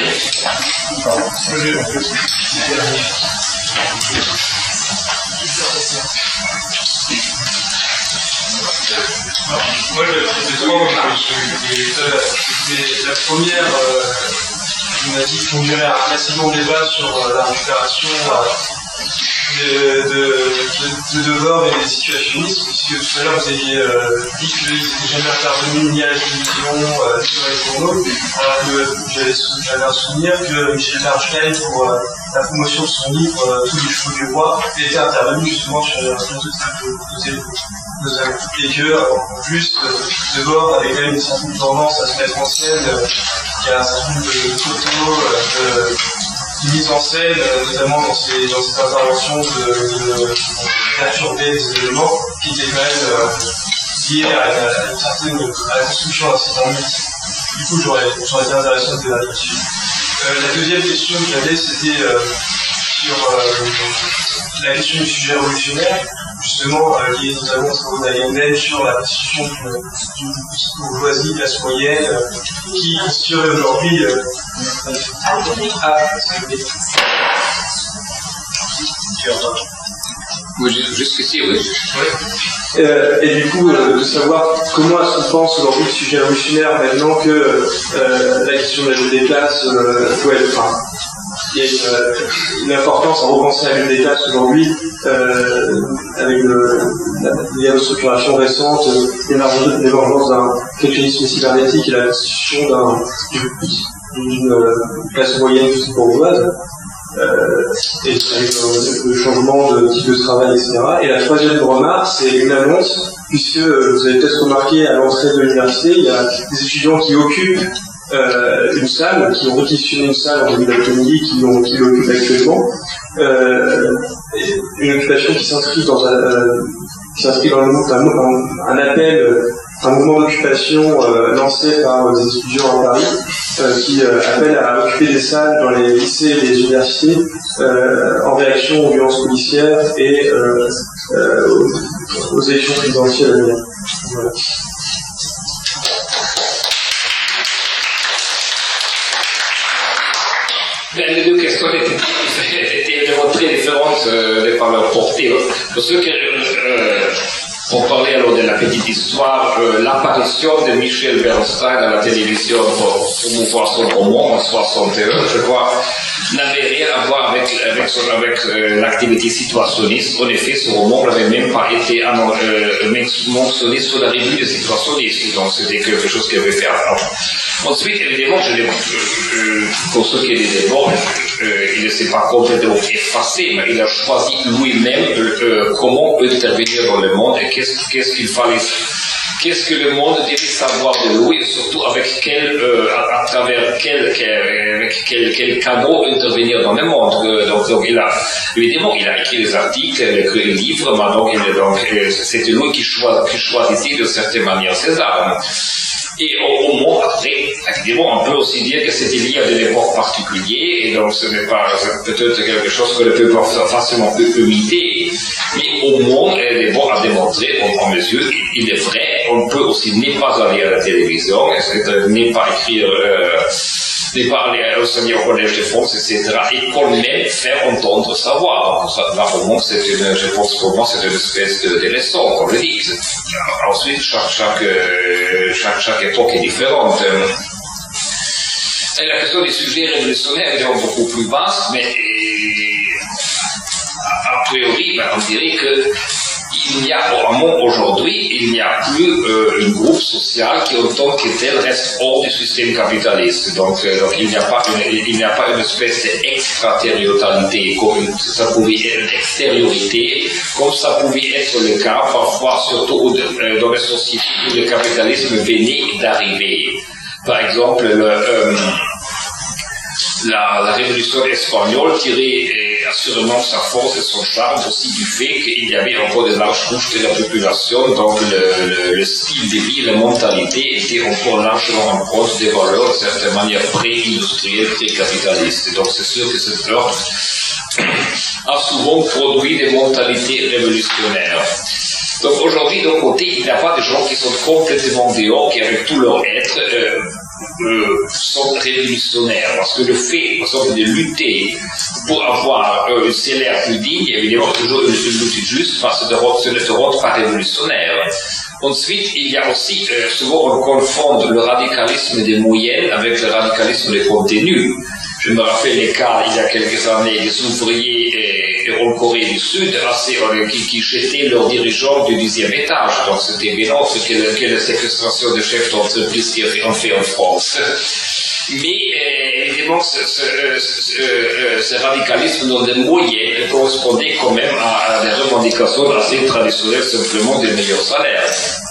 Moi, j'ai trois remarques. La première, euh, on a dit qu'on dirait un assez long débat sur euh, la récupération euh, de, de, de, de Debord et des situationnistes, puisque tout à l'heure vous aviez euh, dit qu'ils n'étaient jamais intervenus ni à la télévision, euh, ni dans les journaux, alors que j'avais un souvenir que Michel Bernstein, pour euh, la promotion de son livre euh, Tous les chevaux du roi, était intervenu justement sur les instruments de télé. Et que, en plus, euh, Debord avait quand même une certaine tendance à se mettre en scène, euh, il y a un certain nombre de photos, euh, de mise en scène, euh, notamment dans ces, dans ces interventions de, de, de perturber des éléments qui étaient quand même euh, liés à, à, une certaine, à la construction d'un certain mythe. Du coup, j'aurais, j'aurais été intéressant de débattre là-dessus. Euh, la deuxième question que j'avais, c'était euh, sur euh, la question du sujet révolutionnaire, justement, euh, lié notamment au travail d'Allende sur la constitution d'une bourgeoisie classe moyenne, euh, qui constituerait aujourd'hui. Euh, ah, Oui, jusqu'ici, oui. oui. Euh, et du coup, euh, de savoir comment est-ce qu'on pense aujourd'hui le sujet révolutionnaire maintenant que euh, la question de la lutte des classes euh, doit être. Enfin, il y a une, une importance à repenser la lutte des classes aujourd'hui euh, avec le, la, les restructurations récentes, l'émergence d'un créationnisme cybernétique et la constitution d'un, d'une classe moyenne bourgeoise. Euh, et avec le, le changement de type de travail, et cetera. Et la troisième remarque, c'est une annonce, puisque euh, vous avez peut-être remarqué à l'entrée de l'université, il y a des étudiants qui occupent euh, une salle, qui ont réquisitionné une salle en début d'après-midi, qui, ont, qui l'occupent actuellement. Euh, une occupation qui s'inscrit dans un, euh, qui s'inscrit dans un, un, un appel, un mouvement d'occupation euh, lancé par des étudiants à Paris, euh, qui euh, appelle à occuper des salles dans les lycées et les universités euh, en réaction aux violences policières et euh, euh, aux, aux élections présidentielles à venir. Voilà. Les deux questions étaient évidemment très différentes euh, par leur portée. Pour ceux qui euh, ont parlé alors de la petite histoire, euh, l'apparition de Michel Bernstein à la télévision pour promouvoir son roman en soixante et un, je crois, n'avait rien à voir avec, avec, son, avec euh, l'activité situationniste. En effet, ce roman n'avait même pas été euh, mentionné sur la revue des situationnistes, donc c'était quelque chose qu'il avait fait avant. Ensuite, évidemment, je l'ai, euh, pour ce qui est des débats, euh, il ne s'est pas complètement effacé, mais il a choisi lui-même euh, comment intervenir dans le monde et qu'est-ce, qu'est-ce qu'il fallait, qu'est-ce que le monde devait savoir de lui, et surtout avec quel, euh, à, à travers quel, quel, avec quel, quel canot intervenir dans le monde. Euh, donc, donc, il a, évidemment, il a écrit des articles, il a écrit des livres, mais donc, il, donc euh, c'était lui qui, choi, qui choisissait de certaine manière ses armes. Et au, au monde, après, évidemment, on peut aussi dire que c'était lié à des époques particulières, et donc ce n'est pas peut-être quelque chose que l'on peut pas facilement imiter, mais au monde, elle est bon à démontrer en, en mesure, il, il est vrai, on peut aussi ne pas aller à la télévision, ne pas écrire, euh, ne pas aller enseigner au Collège de France, et cetera, et quand même faire entendre sa voix. Donc, ça, là, au monde, c'est une, je pense pour moi, c'est une espèce de, de leçon, comme je dis. Ensuite, chaque, chaque, euh, chaque, chaque époque est différente. Et la question des sujets révolutionnaires est beaucoup plus vaste, mais a priori, ben, on dirait que il n'y a, au monde aujourd'hui, il n'y a plus euh, un groupe social qui, en tant que tel, reste hors du système capitaliste. Donc, euh, donc il n'y a pas une, il n'y a pas une espèce d'extraterritorialité, comme ça pouvait être une extériorité, comme ça pouvait être le cas parfois, surtout euh, dans les sociétés où le capitalisme venait d'arriver. Par exemple, le, euh, la, la révolution espagnole tirait euh, assurément sa force et son charme aussi du fait qu'il y avait encore de larges couches de la population, donc le, le, le style de vie, la mentalité était encore largement en compte des valeurs de certaine manière pré-industrielles, pré-capitalistes. Donc c'est sûr que cette ordre a souvent produit des mentalités révolutionnaires. Donc aujourd'hui, d'un côté, il n'y a pas de gens qui sont complètement dehors, qui avec tout leur être euh, euh, sont révolutionnaires. Parce que le fait, par exemple, de lutter pour avoir euh, un salaire plus digne, évidemment, toujours une, une lutte juste, parce que ce ne te rend pas révolutionnaire. Ensuite, il y a aussi, euh, souvent on confond le radicalisme des moyennes avec le radicalisme des contenus. Je me rappelle les cas, il y a quelques années, des ouvriers euh, en Corée du Sud assez, euh, qui, qui jetaient leurs dirigeants du dixième étage. Donc c'était bien autre que, le, que la séquestration de chefs d'entreprise qui ont fait en France. Mais euh, évidemment, ce, ce, ce, euh, ce radicalisme dans les moyennes correspondait quand même à, à des revendications assez traditionnelles, simplement des meilleurs salaires.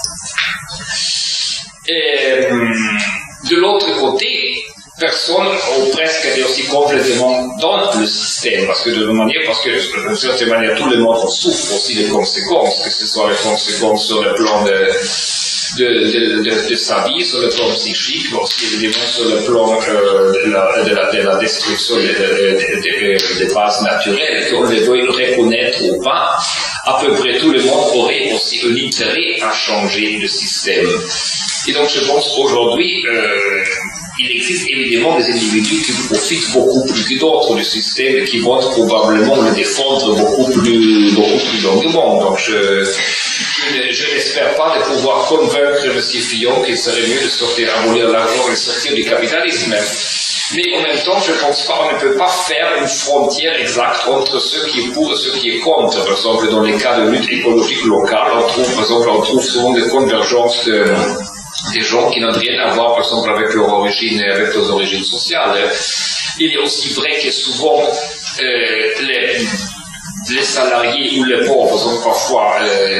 Et, de l'autre côté, personne, ou presque, est aussi complètement dans le système, parce que de toute manière, parce que d'une certaine manière, tout le monde souffre aussi des conséquences, que ce soit les conséquences sur le plan de De, de, de, de sa vie, sur le plan psychique, mais aussi évidemment sur le plan euh, de, la, de, la, de la destruction des de, de, de, de bases naturelles, qu'on les veuille reconnaître ou pas, à peu près tout le monde aurait aussi un intérêt à changer de système. Et donc je pense qu'aujourd'hui, euh, il existe évidemment des individus qui profitent beaucoup plus que d'autres du système et qui vont probablement le défendre beaucoup plus, beaucoup plus longuement. Donc je, je, je n'espère pas de pouvoir convaincre M. Fillon qu'il serait mieux de sortir, abolir l'argent et sortir du capitalisme. Mais en même temps, je ne pense pas, on ne peut pas faire une frontière exacte entre ce qui est pour et ce qui est contre. Par exemple, dans les cas de lutte écologique locale, on trouve, par exemple, on trouve souvent des convergences de, des gens qui n'ont rien à voir, par exemple, avec leur origine et avec leurs origines sociales. Il est aussi vrai que souvent, euh, les, les salariés ou les pauvres sont parfois euh,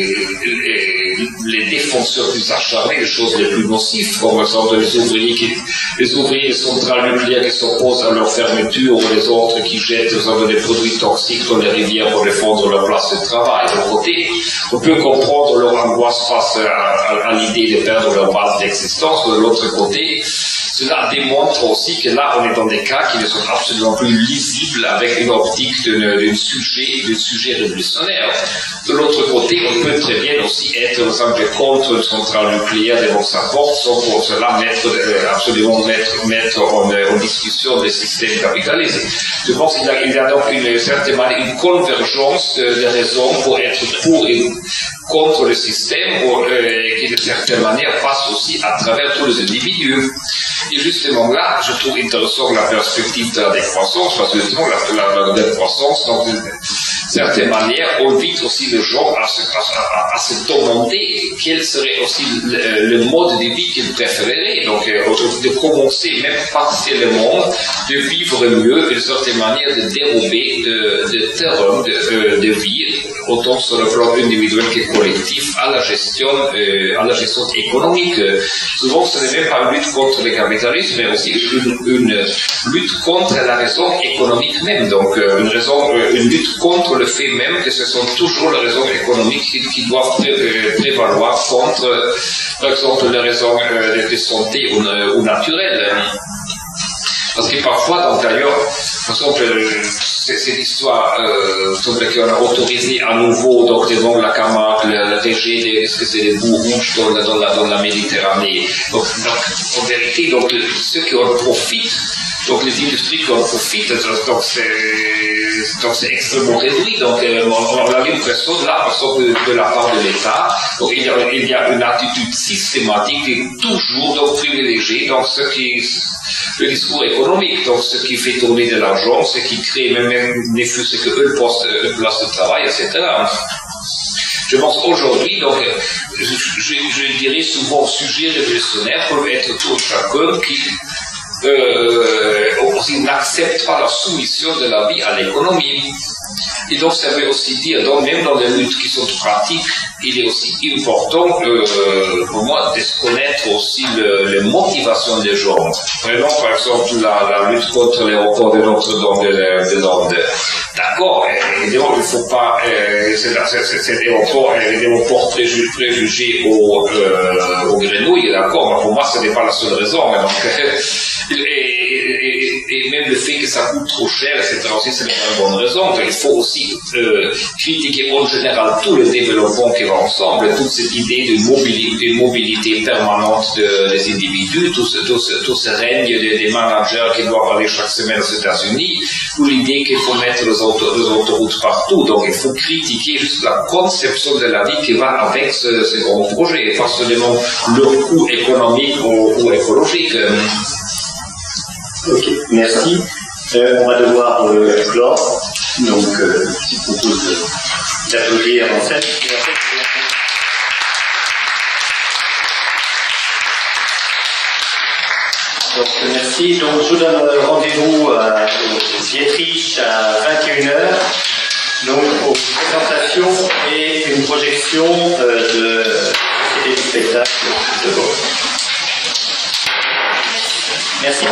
les, les défenseurs plus acharnés des choses les plus nocives, comme par exemple les ouvriers, qui, les ouvriers des centrales nucléaires qui s'opposent à leur fermeture, ou les autres qui jettent exemple, des produits toxiques dans les rivières pour défendre leur place de travail. D'un côté, on peut comprendre leur angoisse face à, à, à l'idée de perdre leur base d'existence. De l'autre côté, cela démontre aussi que là, on est dans des cas qui ne sont absolument plus lisibles avec une optique d'un sujet, d'un sujet révolutionnaire. De l'autre côté, on peut très bien aussi être, par exemple, contre une centrale nucléaire devant sa porte, sans pour cela mettre, euh, absolument mettre, mettre en, en discussion le système capitaliste. Je pense qu'il y a, il y a donc une certaine manière, une convergence de, de raisons pour être pour et contre le système, ou, euh, qui de certaine manière passe aussi à travers tous les individus. Et justement là, je trouve intéressant la perspective de la décroissance, parce que justement la, la, la décroissance, donc d'une certaine manière, invite aussi le genre à se, à, à, à se demander quel serait aussi le, le mode de vie qu'il préférerait. Donc euh, de commencer même partiellement de vivre mieux et de certaine manière de dérober de, de terrain de, euh, de vie, autant sur le plan individuel que collectif, à la gestion, euh, à la gestion économique. Souvent, ce n'est même pas une lutte contre le capitalisme, mais aussi une, une lutte contre la raison économique même. Donc, euh, une raison, euh, une lutte contre le fait même que ce sont toujours les raisons économiques qui, qui doivent pré, euh, prévaloir contre, euh, par exemple, les raisons euh, de santé ou, euh, ou naturelles. Parce que parfois, donc d'ailleurs, par exemple, cette histoire, euh, qu'on a autorisé à nouveau, donc devant la Camargue, le, le rejet des, est-ce que c'est des boues rouges dans la, dans la, dans la Méditerranée. Donc, donc, en vérité, donc, ceux qui en profitent, donc les industries qui en profitent, donc c'est, donc c'est extrêmement réduit. Donc, euh, on a l'impression, là, par exemple, de, de la part de l'État, donc il y a, il y a une attitude systématique et toujours donc privilégiée, donc ce qui, le discours économique, donc ce qui fait tourner de l'argent, ce qui crée même, même ne fût-ce qu'une place de travail, et cetera. Je pense aujourd'hui, donc, je, je, je dirais souvent, sujet révolutionnaire peuvent être tout chacun qui euh, n'accepte pas la soumission de la vie à l'économie. Et donc, ça veut aussi dire, donc, même dans les luttes qui sont pratiques, il est aussi important euh, pour moi de connaître aussi le, les motivations des gens. Vraiment, par exemple, la, la lutte contre l'aéroport de Notre-Dame de, de Londres. D'accord, évidemment, il ne faut pas, euh, cet aéroport est évidemment porte préjugé aux, euh, aux grenouilles, d'accord, mais pour moi, ce n'est pas la seule raison. Donc, et, et, et, et même le fait que ça coûte trop cher, et cetera aussi, c'est une bonne raison. Il faut aussi euh, critiquer en général tout le développement qui va ensemble, toute cette idée de mobilité, de mobilité permanente de, des individus, tout ce, tout ce, tout ce règne des, des managers qui doivent aller chaque semaine aux États-Unis, ou l'idée qu'il faut mettre les, auto, les autoroutes partout. Donc il faut critiquer juste la conception de la vie qui va avec ce, ce grand projet, et pas seulement leur coût économique ou, ou écologique. Ok, merci. Euh, on va devoir euh, clore. Donc, euh, je vous propose d'applaudir en scène. Donc, merci. Donc, je vous donne rendez-vous à Dietrich à vingt et une heures. Donc, pour une présentation et une projection euh, de, et du spectacle de Bob. Merci.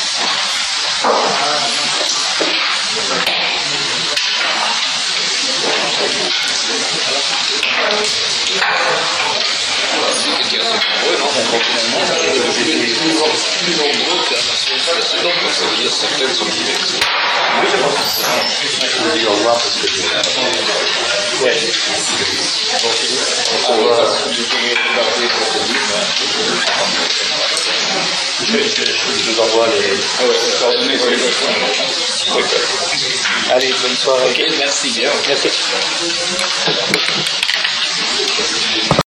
Je, je, je vous envoie les... Allez, bonne soirée. Ok, merci bien. Merci.